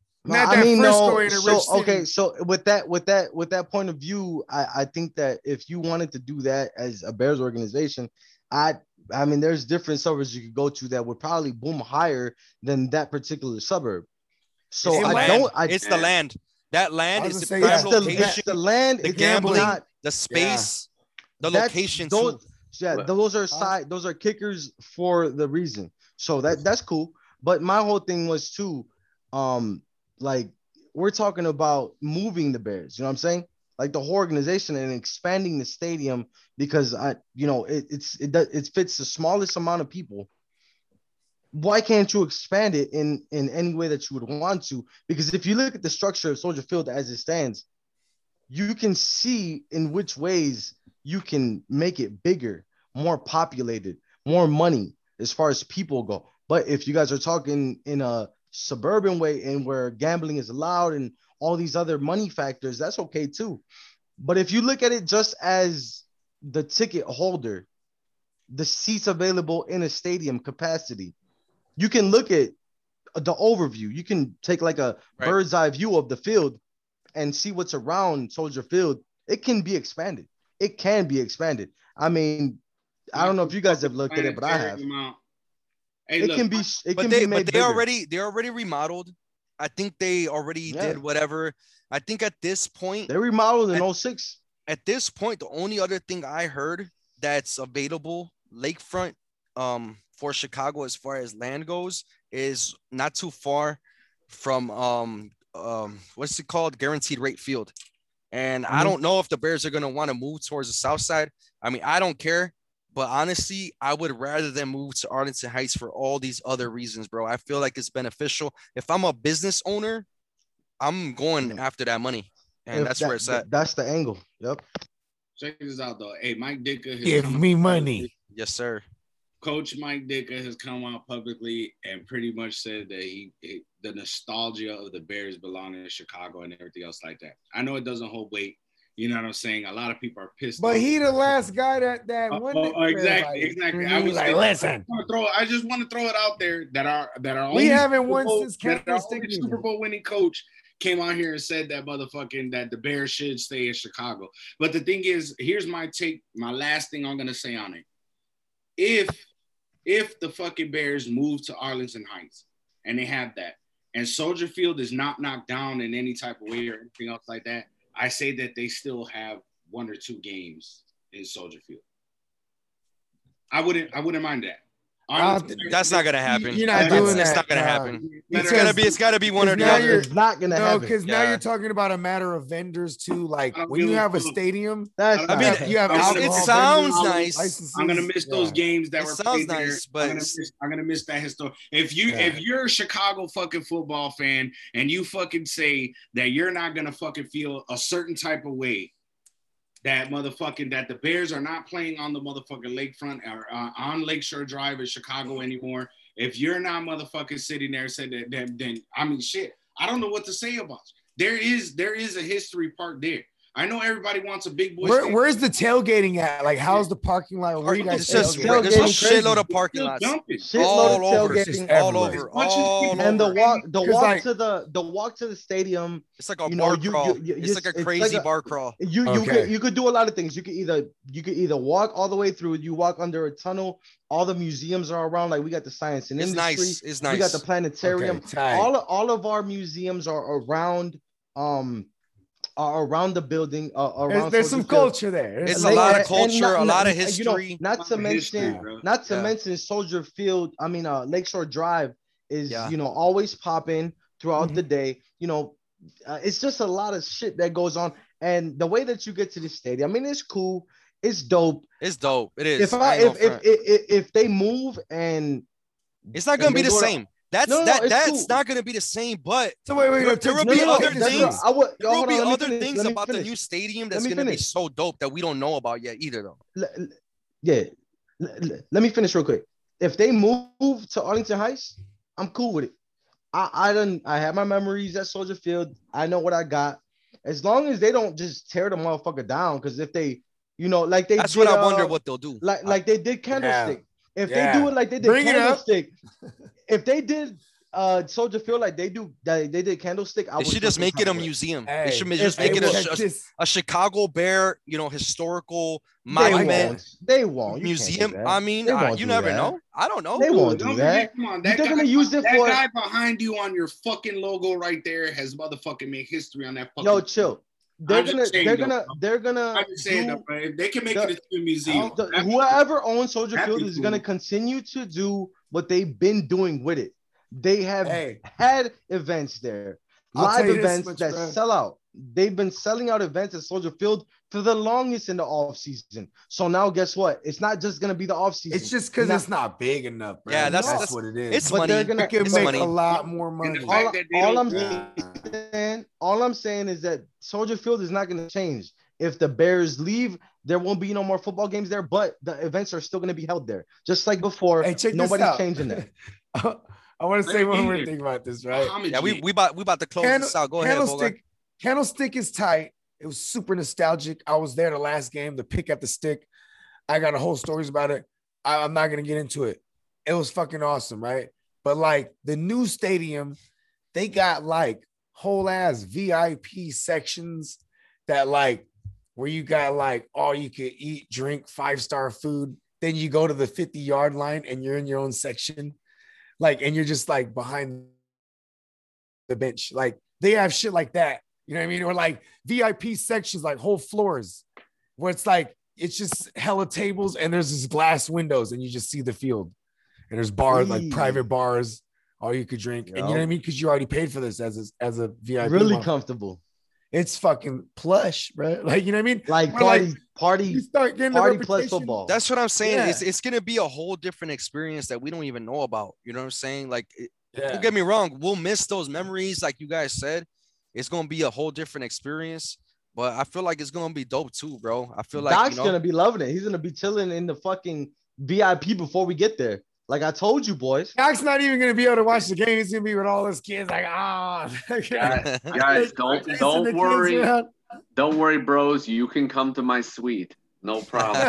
So with that point of view, I think that if you wanted to do that as a Bears organization, I mean, there's different suburbs you could go to that would probably boom higher than that particular suburb. So it's the land. That land is the prime location. The land, the gambling, the space, the location. Those are kickers for the reason. So that's cool. But my whole thing was too, like we're talking about moving the Bears. You know what I'm saying? Like the whole organization and expanding the stadium because it fits the smallest amount of people. Why can't you expand it in any way that you would want to? Because if you look at the structure of Soldier Field as it stands, you can see in which ways you can make it bigger, more populated, more money as far as people go. But if you guys are talking in a suburban way and where gambling is allowed and all these other money factors, that's okay too. But if you look at it just as the ticket holder, the seats available in a stadium capacity, you can look at the overview. You can take like a bird's eye view of the field and see what's around Soldier Field. It can be expanded. It can be expanded. I mean, I don't know if you guys have looked at it, but I have. Hey, it can be made they already remodeled. I think they already did whatever. I think at this point they remodeled in 06. At this point, the only other thing I heard that's available lakefront for Chicago as far as land goes is not too far from what's it called? Guaranteed Rate Field. And I don't know if the Bears are going to want to move towards the south side. I mean, I don't care. But honestly, I would rather than move to Arlington Heights for all these other reasons, bro. I feel like it's beneficial. If I'm a business owner, I'm going after that money. And that's where it's at. That's the angle. Yep. Check this out, though. Hey, Mike Ditka. Give me money. Yes, sir. Coach Mike Ditka has come out publicly and pretty much said that the nostalgia of the Bears belonging in Chicago and everything else like that. I know it doesn't hold weight. You know what I'm saying? A lot of people are pissed. But he the last guy that won it. Exactly. I was like, listen. I just want to throw it out there that are we haven't won since Super Bowl winning coach came out here and said that that the Bears should stay in Chicago. But the thing is, here's my take. My last thing I'm gonna say on it. If the fucking Bears move to Arlington Heights and they have that, and Soldier Field is not knocked down in any type of way or anything else like that, I say that they still have 1 or 2 games in Soldier Field. I wouldn't mind that. That's not gonna happen. You're not doing that. It's not gonna happen. It's gotta be one or the other. It's not gonna happen. Because now you're talking about a matter of vendors too. Like when you have a stadium, you have it sounds nice. I'm gonna miss those games that were sounds nice, but I'm gonna miss that history. If you're a Chicago fucking football fan and you fucking say that you're not gonna fucking feel a certain type of way, that the Bears are not playing on the motherfucking lakefront or on Lakeshore Drive in Chicago anymore. If you're not motherfucking sitting there saying that, then I mean, shit, I don't know what to say about it. There is a history part there. I know everybody wants a big boy. Where's the tailgating at? Like, how's the parking lot? Where you guys? There's a shitload of parking lots all over. And the walk to the stadium. It's like a bar crawl. It's like a crazy bar crawl. You could do a lot of things. You could either walk all the way through. You walk under a tunnel. All the museums are around. Like we got the Science and Industry. It's nice. We got the planetarium. All of our museums are around. Around the building, there's some culture there. It's a lot of culture, a lot of history. Not to mention Soldier Field. I mean, Lakeshore Drive is always popping throughout the day. It's just a lot of shit that goes on, and the way that you get to the stadium, I mean, it's cool, it's dope. It's dope. It is. If they move and it's not gonna be the same. That's cool. not gonna be the same. But So wait, there will be other that's things. what I would. There will hold be on, let me other finish, things let me about the finish. new stadium Let that's me gonna be finish. so dope that we don't know about yet either, though. Yeah. Let me finish real quick. If they move to Arlington Heights, I'm cool with it. I have my memories at Soldier Field. I know what I got. As long as they don't just tear the motherfucker down, because if they, like they That's did, what I wonder what they'll do. like they did Candlestick. If they Yeah. do it like they did Bring it up. Candlestick, if they did Soldier Field like they did Candlestick, I They would should feel just some make it type a of way. museum. Hey, They should if just make they it would- check this. a Chicago Bear, historical They monument won't. They won't. You can't do museum. that. I mean, They won't you do never that. know. I don't know. They won't do Don't that. forget, come on, They're that gonna use it that for. guy behind you on your fucking logo right there has motherfucking made history on that fucking. Yo, chill. They're I'm just gonna. saying, They're though, gonna. They're gonna. I'm just saying, do- though, bro, if they can make the- it into a museum, whoever owns Soldier that'd Field be is gonna cool. continue to do what they've been doing with it. They have Hey, had events there, I'll live tell you this events much, that bro. sell out. They've been selling out events at Soldier Field for the longest in the off season. So now, guess what? It's not just gonna be the off season. it's just because it's not big enough, bro. Yeah, that's- what it is. It's But money. they're gonna- It can It's make money. a lot more And money. the fact that they all don't- I'm saying is that Soldier Field is not going to change. If the Bears leave, there won't be no more football games there, but the events are still going to be held there, just like before. Hey, check this Nobody's out. changing that. I want to say Very one more easy. thing about this, right? Homage Yeah, we it. about to close this out. Go ahead, Bogart. Candlestick is tight. It was super nostalgic. I was there the last game, the pick at the stick. I got a whole stories about it. I'm not gonna get into it. It was fucking awesome, right? But like the new stadium, they got like whole ass VIP sections that like where you got like all you could eat, drink, 5-star food. Then you go to the 50-yard line and you're in your own section. Like, and you're just like behind the bench. Like they have shit like that. You know what I mean? Or like VIP sections, like whole floors where it's like, it's just hella tables and there's this glass windows and you just see the field. And there's bars, like private bars, all you could drink. And you know what I mean? Because you already paid for this as a VIP. Really one. comfortable. It's fucking plush, bro. Like, you know what I mean? Like Or party, you start getting party the plus reputation. football. That's what I'm saying. Yeah. It's gonna be a whole different experience that we don't even know about. You know what I'm saying? Like, Yeah. don't get me wrong, we'll miss those memories, like you guys said. It's gonna be a whole different experience, but I feel like it's gonna be dope too, bro. I feel like Doc's gonna be loving it. He's gonna be chilling in the fucking VIP before we get there. Like I told you, boys. Doc's not even gonna be able to watch the game. He's gonna be with all his kids, like, Guys, don't worry. Don't worry, bros. You can come to my suite. No problem.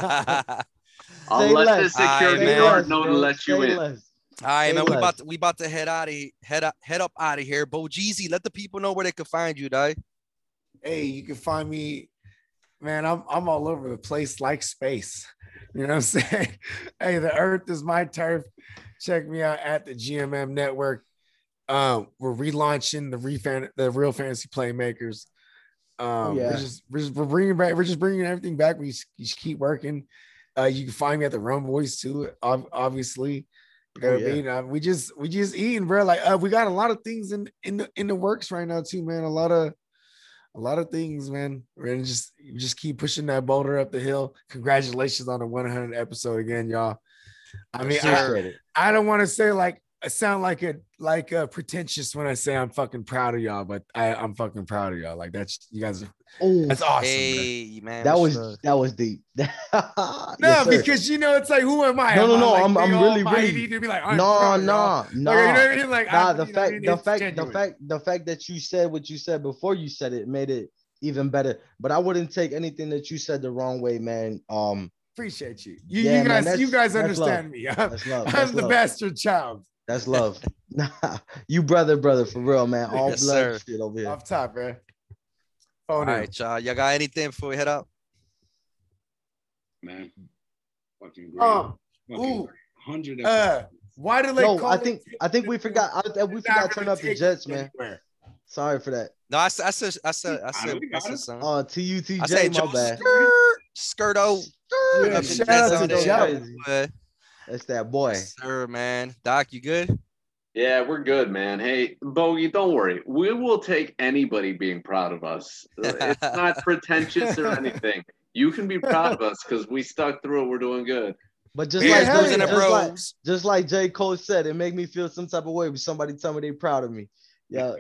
I'll Say let the less. security Say guard less, know to bro. let you Say in. less. All right, Say man. less. We about to head up out of here. Bo Jeezy, let the people know where they can find you, die. Hey, you can find me, man. I'm all over the place like space. You know what I'm saying? Hey, the earth is my turf. Check me out at the GMM Network. We're relaunching the Real Fantasy Playmakers. Yeah. We're just bringing everything back. We just keep working. You can find me at the Rum Boys too. Obviously, you know what I mean. We just eating, bro. Like we got a lot of things in the works right now too, man. A lot of things, man. We're gonna just keep pushing that boulder up the hill. Congratulations on the 100 episode again, y'all. I mean, I don't want to say like I sound like a pretentious when I say I'm fucking proud of y'all, but I'm fucking proud of y'all. Like that's you guys. That's awesome. Hey, man. That was deep. No, because it's like, who am I? No, Like, I'm really mighty to be like, I'm no. proud of y'all. Like, you know what I mean? Like, the fact that you said what you said before you said it made it even better. But I wouldn't take anything that you said the wrong way, man. Appreciate you. Yeah, you guys, man, you guys that's understand love. me. That's love. I'm That's the love. bastard child. That's love. Nah, you brother for real, man. All Yes, blood sir. shit over here. Off top, bro. All right, y'all. Y'all got anything before we head out? Man, fucking great. Fucking ooh. 100 episodes. Why do they No, call I think we forgot. We forgot to turn up the Jets, man. Sorry for that. No, I said something. TUTJ, I said my bad. Skirto. Yeah, Up the shout Jets out to on the there. Jets. Boy. That's that boy. Yes, sir, man. Doc, you good? Yeah, we're good, man. Hey, Bogey, don't worry. We will take anybody being proud of us. It's not pretentious or anything. You can be proud of us because we stuck through it. We're doing good. But just Bears, like Brews, and the just Bros. just like J. Cole said, it made me feel some type of way when somebody tell me they proud of me. Yeah,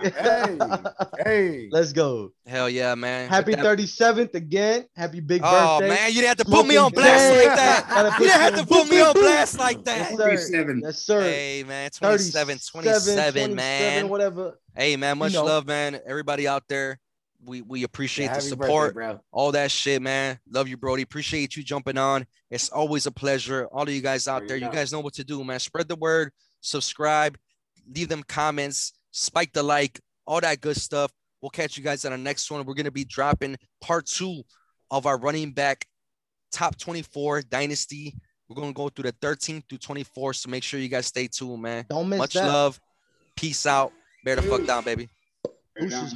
Hey. Let's go. Hell yeah, man. Happy With that- 37th again. Happy big Oh birthday. man, you didn't have to put me on Smoking blast J. like that. Gotta You didn't have you to put me on blast like Yes, that. sir. 27. Yes, sir. Hey man, 27, 27, man. Whatever. Hey man, much know. love, man. Everybody out there, we appreciate the Happy support, birthday, bro. all that shit, man. Love you, Brody. Appreciate you jumping on. It's always a pleasure. All of you guys out there, you guys know what to do, man. Spread the word, subscribe, leave them comments, spike the like, all that good stuff. We'll catch you guys on the next one. We're gonna be dropping part 2 of our running back top 24 dynasty. We're gonna go through the 13th through 24. So make sure you guys stay tuned, man. Don't miss Much that. love. Peace out. Bear the fuck down, baby. Who's